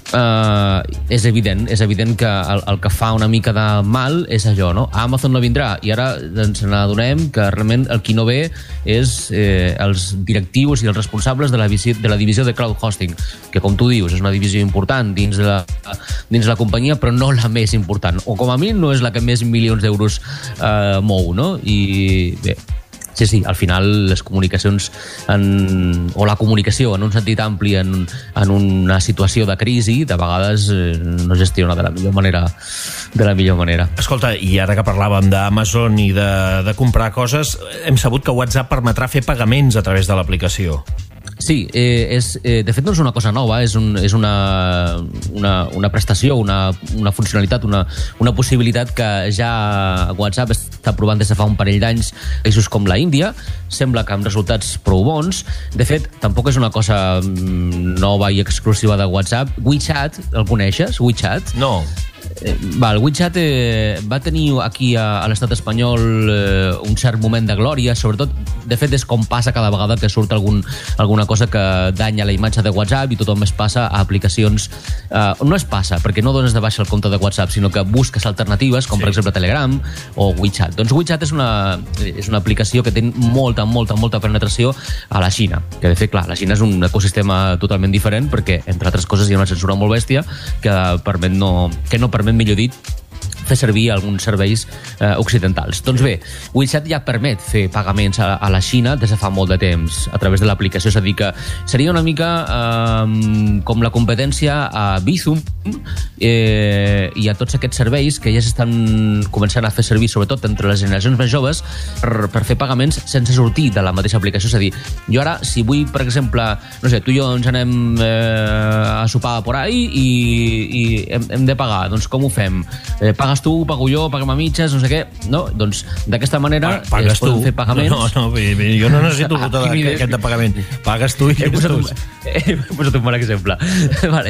Uh, és evident, és evident que el, el que fa una mica de mal és allò, no? Amazon no vindrà i ara ens n'adonem que realment el qui no ve és eh, els directius i els responsables de la, de la divisió de cloud hosting, que com tu dius és una divisió important dins de la, dins de la companyia, però no la més important, o com a mínim no és la que més milions d'euros eh, mou, no? I bé, sí, sí, al final les comunicacions en, o la comunicació en un sentit ampli en, en una situació de crisi de vegades eh, no gestiona de la millor manera de la millor manera. Escolta, i ara que parlàvem d'Amazon i de, de comprar coses, hem sabut que WhatsApp permetrà fer pagaments a través de l'aplicació. Sí, eh, és, eh, de fet no és una cosa nova, és, un, és una, una, una prestació, una, una funcionalitat, una, una possibilitat que ja WhatsApp està provant des de fa un parell d'anys països com la Índia, sembla que amb resultats prou bons. De fet, tampoc és una cosa nova i exclusiva de WhatsApp. WeChat, el coneixes? WeChat? No. Eh, va, el WeChat eh, va tenir aquí a, a l'estat espanyol eh, un cert moment de glòria, sobretot, de fet és com passa cada vegada que surt algun, alguna cosa que danya la imatge de WhatsApp i tothom es passa a aplicacions eh, no es passa, perquè no dones de baixa el compte de WhatsApp, sinó que busques alternatives com sí. per exemple Telegram o WeChat. Doncs WeChat és una, és una aplicació que té molta, molta, molta penetració a la Xina, que de fet, clar, la Xina és un ecosistema totalment diferent perquè, entre altres coses, hi ha una censura molt bèstia que permet no, que no permet, millor dit, fer servir alguns serveis eh, occidentals. Doncs bé, WeChat ja permet fer pagaments a, a la Xina des de fa molt de temps a través de l'aplicació, és a dir que seria una mica eh, com la competència a Bizum eh, i a tots aquests serveis que ja s'estan començant a fer servir, sobretot entre les generacions més joves, per, per fer pagaments sense sortir de la mateixa aplicació. És a dir, jo ara, si vull, per exemple, no sé, tu i jo ens anem eh, a sopar por ahí i, i hem, hem de pagar, doncs com ho fem? Eh, pagues tu, pago jo, paguem a mitges, no sé què, no? Doncs d'aquesta manera pa pagues es poden tu. fer pagaments. No, no, no, jo no necessito ah, tota aquest de pagament. Pagues tu i he posat, un, he posat un bon exemple. Vale.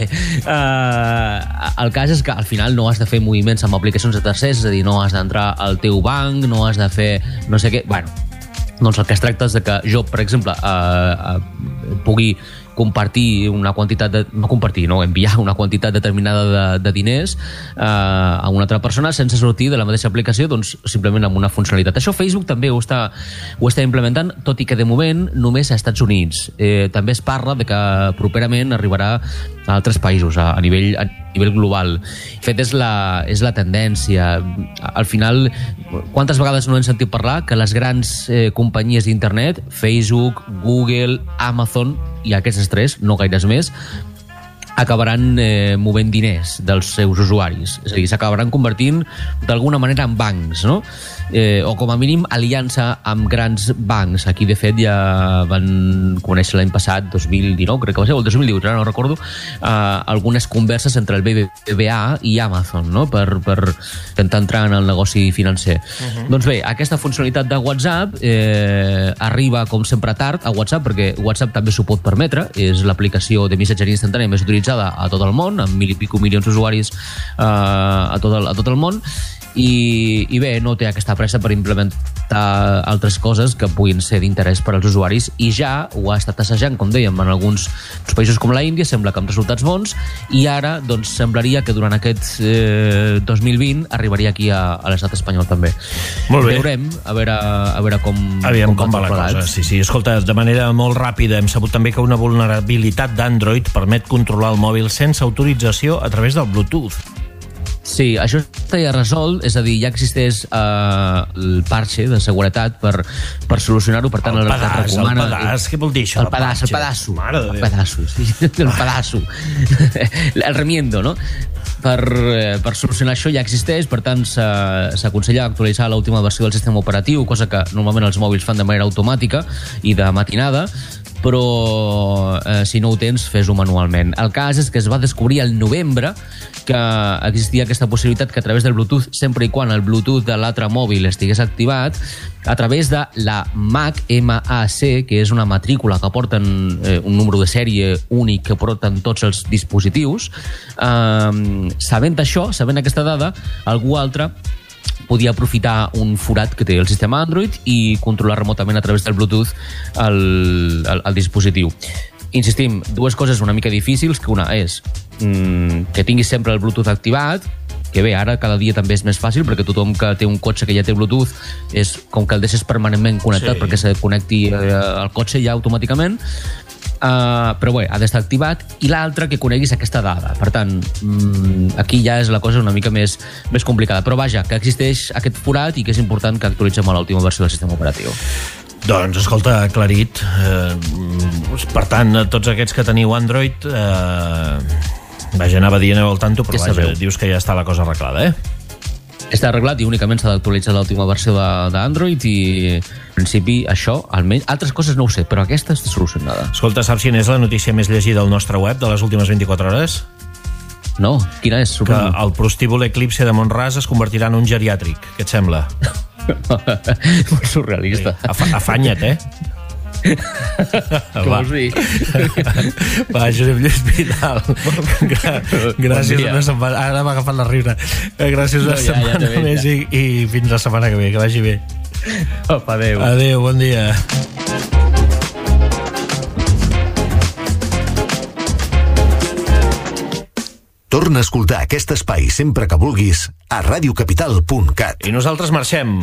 Uh, el cas és que al final no has de fer moviments amb aplicacions de tercers, és a dir, no has d'entrar al teu banc, no has de fer no sé què. Bueno, doncs el que es tracta és de que jo, per exemple, uh, uh, pugui compartir una quantitat de... no compartir, no, enviar una quantitat determinada de, de diners eh, a una altra persona sense sortir de la mateixa aplicació, doncs simplement amb una funcionalitat. Això Facebook també ho està, ho està implementant, tot i que de moment només a Estats Units. Eh, també es parla de que properament arribarà a altres països, a, a, nivell, a nivell global. De fet, és la, és la tendència. Al final, quantes vegades no hem sentit parlar que les grans eh, companyies d'internet, Facebook, Google, Amazon i aquests tres, no gaires més, acabaran eh, movent diners dels seus usuaris. És a dir, s'acabaran convertint d'alguna manera en bancs, no? Eh, o com a mínim aliança amb grans bancs. Aquí, de fet, ja van conèixer l'any passat, dos mil dinou, crec que va ser, o el dos mil divuit, ara no recordo, eh, algunes converses entre el B B V A i Amazon, no? Per, per intentar entrar en el negoci financer. Uh-huh. Doncs bé, aquesta funcionalitat de WhatsApp eh, arriba, com sempre, tard a WhatsApp, perquè WhatsApp també s'ho pot permetre. És l'aplicació de missatgeria instantània més utilitzada a tot el món, amb mil i pico milions d'usuaris eh, a, tot el, a tot el món, i, i bé, no té aquesta pressa per implementar altres coses que puguin ser d'interès per als usuaris, i ja ho ha estat assajant, com dèiem, en alguns països com la Índia, sembla que amb resultats bons, i ara doncs semblaria que durant aquest eh, dos mil vint arribaria aquí a, a l'estat espanyol també. Molt bé. Veurem, a veure, a veure com, Aviam com, com va la cosa. Sí, sí. Escolta, de manera molt ràpida, hem sabut també que una vulnerabilitat d'Android permet controlar el mòbil sense autorització a través del Bluetooth. Sí, això està ja resolt, és a dir, ja existeix eh, el parche de seguretat per, per solucionar-ho, per tant... El el pedaç, recomana, el pedaç, què vol dir això? El pedaç, el pedaço. Mare de El Déu. pedaço, sí, el pedaço. El remiendo, no? Per, eh, per solucionar això ja existeix, per tant s'aconsella actualitzar l'última versió del sistema operatiu, cosa que normalment els mòbils fan de manera automàtica i de matinada, però eh, si no ho tens, fes-ho manualment. El cas és que es va descobrir al novembre que existia aquesta possibilitat que a través del Bluetooth, sempre i quan el Bluetooth de l'altre mòbil estigués activat, a través de la MAC, M A C, que és una matrícula que porten eh, un número de sèrie únic que porten tots els dispositius, eh, sabent això, sabent aquesta dada, algú altre podia aprofitar un forat que té el sistema Android i controlar remotament a través del Bluetooth el, el, el dispositiu. Insistim, dues coses una mica difícils, que una és mmm, que tinguis sempre el Bluetooth activat, que bé, ara cada dia també és més fàcil perquè tothom que té un cotxe que ja té Bluetooth és com que el deixes permanentment connectat, sí, perquè se connecti eh, al cotxe ja automàticament. Uh, però bé, ha d'estar activat, i l'altre que coneguis aquesta dada. Per tant, mm, aquí ja és la cosa una mica més, més complicada, però vaja, que existeix aquest forat i que és important que actualitzem a l'última versió del sistema operatiu. Doncs, escolta, aclarit. Eh, per tant, tots aquests que teniu Android, eh, vaja, anava dient al tanto, però Ja vaja, sabeu. dius que ja està la cosa arreglada, eh? Està arreglat i únicament s'ha d'actualitzar l'última versió d'Android i, en principi, això, almenys... Altres coses no ho sé, però aquesta està solucionada. Escolta, saps quina és la notícia més llegida al nostre web de les últimes vint-i-quatre hores? No, quina és? Que el prostíbul Eclipse de Mont-ras es convertirà en un geriàtric. Què et sembla? Molt surrealista. Sí. Afa afanya't, eh? Què vols dir? Va, Josep Lluís Vidal. Gra gràcies Bon una setmana. Ara m'ha agafat la riure. Gràcies una No, ja, ja setmana t'he més i, i fins la setmana que ve. Que vagi bé. Apa, adéu. Adéu, bon dia. Torna a escoltar aquest espai sempre que vulguis a radiocapital punt cat. I nosaltres marxem.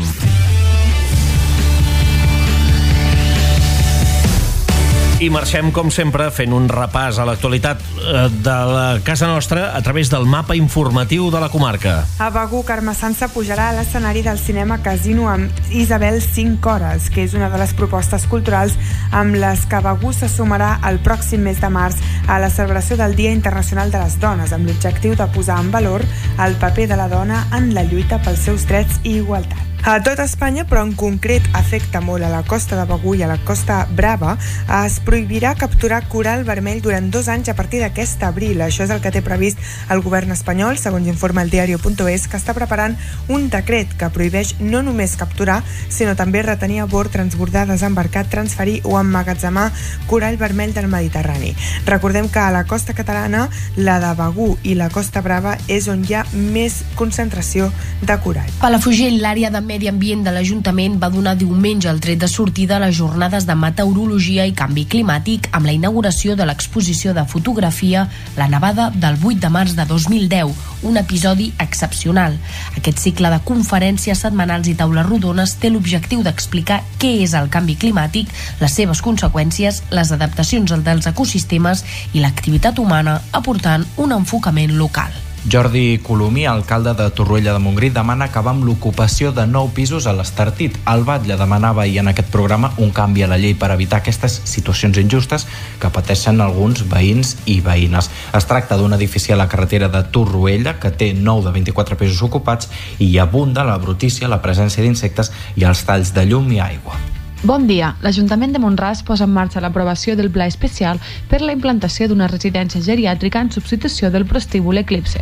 I marxem, com sempre, fent un repàs a l'actualitat de la casa nostra a través del mapa informatiu de la comarca. A Begur, Carme Sansa pujarà a l'escenari del cinema Casino amb Isabel cinc hores, que és una de les propostes culturals amb les que Begur se sumarà el pròxim mes de març a la celebració del Dia Internacional de les Dones, amb l'objectiu de posar en valor el paper de la dona en la lluita pels seus drets i igualtat. A tot Espanya, però en concret afecta molt a la costa de Begur i a la Costa Brava, es prohibirà capturar coral vermell durant dos anys a partir d'aquest abril. Això és el que té previst el govern espanyol, segons informa el diario punto es, que està preparant un decret que prohibeix no només capturar, sinó també retenir a bord, transbordar, desembarcar, transferir o emmagatzemar corall vermell del Mediterrani. Recordem que a la costa catalana, la de Begur i la Costa Brava és on hi ha més concentració de corall. Palafrugell, l'àrea de Medi Ambient de l'Ajuntament, va donar diumenge el tret de sortida a les jornades de meteorologia i canvi climàtic amb la inauguració de l'exposició de fotografia La nevada del vuit de març de dos mil deu, un episodi excepcional. Aquest cicle de conferències setmanals i taules rodones té l'objectiu d'explicar què és el canvi climàtic, les seves conseqüències, les adaptacions dels ecosistemes i l'activitat humana, aportant un enfocament local. Jordi Colomí, alcalde de Torroella de Montgrí, demana acabar amb l'ocupació de nou pisos a l'Estartit. El Batlle demanava ahir en aquest programa un canvi a la llei per evitar aquestes situacions injustes que pateixen alguns veïns i veïnes. Es tracta d'un edifici a la carretera de Torroella que té nou de vint-i-quatre pisos ocupats i hi abunda la brutícia, la presència d'insectes i els talls de llum i aigua. Bon dia. L'Ajuntament de Mont-ras posa en marxa l'aprovació del pla especial per la implantació d'una residència geriàtrica en substitució del prostíbul Eclipse. A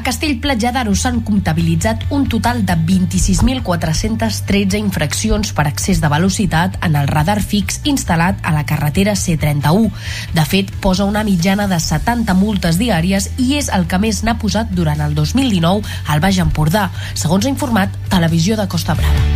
Castellplatja d'Aro s'han comptabilitzat un total de vint-i-sis mil quatre-cents tretze infraccions per excés de velocitat en el radar fix instal·lat a la carretera C trenta-u. De fet, posa una mitjana de setanta multes diàries i és el que més n'ha posat durant el dos mil dinou al Baix Empordà, segons ha informat Televisió de Costa Brava.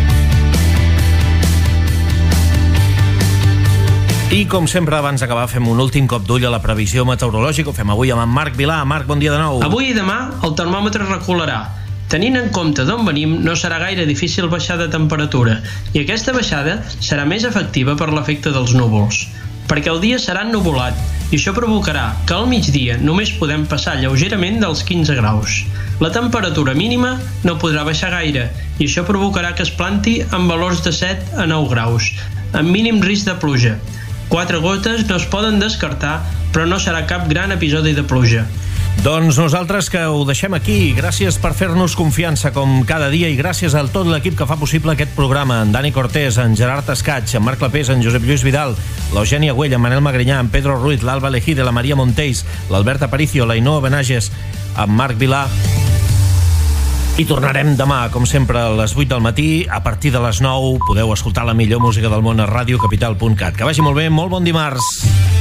I com sempre, abans d'acabar, fem un últim cop d'ull a la previsió meteorològica. Ho fem avui amb en Marc Vilà. Marc, bon dia de nou. Avui i demà el termòmetre recularà. Tenint en compte d'on venim, no serà gaire difícil baixar de temperatura, i aquesta baixada serà més efectiva per l'efecte dels núvols, perquè el dia serà ennuvolat, i això provocarà que al migdia només podem passar lleugerament dels quinze graus. La temperatura mínima no podrà baixar gaire, i això provocarà que es planti amb valors de set a nou graus, amb mínim risc de pluja. Quatre gotes no es poden descartar, però no serà cap gran episodi de pluja. Doncs nosaltres que ho deixem aquí. Gràcies per fer-nos confiança com cada dia i gràcies a tot l'equip que fa possible aquest programa. En Dani Cortés, en Gerard Escaig, en Marc Clapés, en Josep Lluís Vidal, l'Eugènia Güell, en Manel Magrinyà, en Pedro Ruiz, l'Alba Lejide, la Maria Montells, l'Albert Aparicio, l'Ainhoa Benages, en Marc Vilà. I tornarem demà, com sempre, a les vuit del matí. A partir de les nou podeu escoltar la millor música del món a radio capital punt cat. Que vagi molt bé, molt bon dimarts.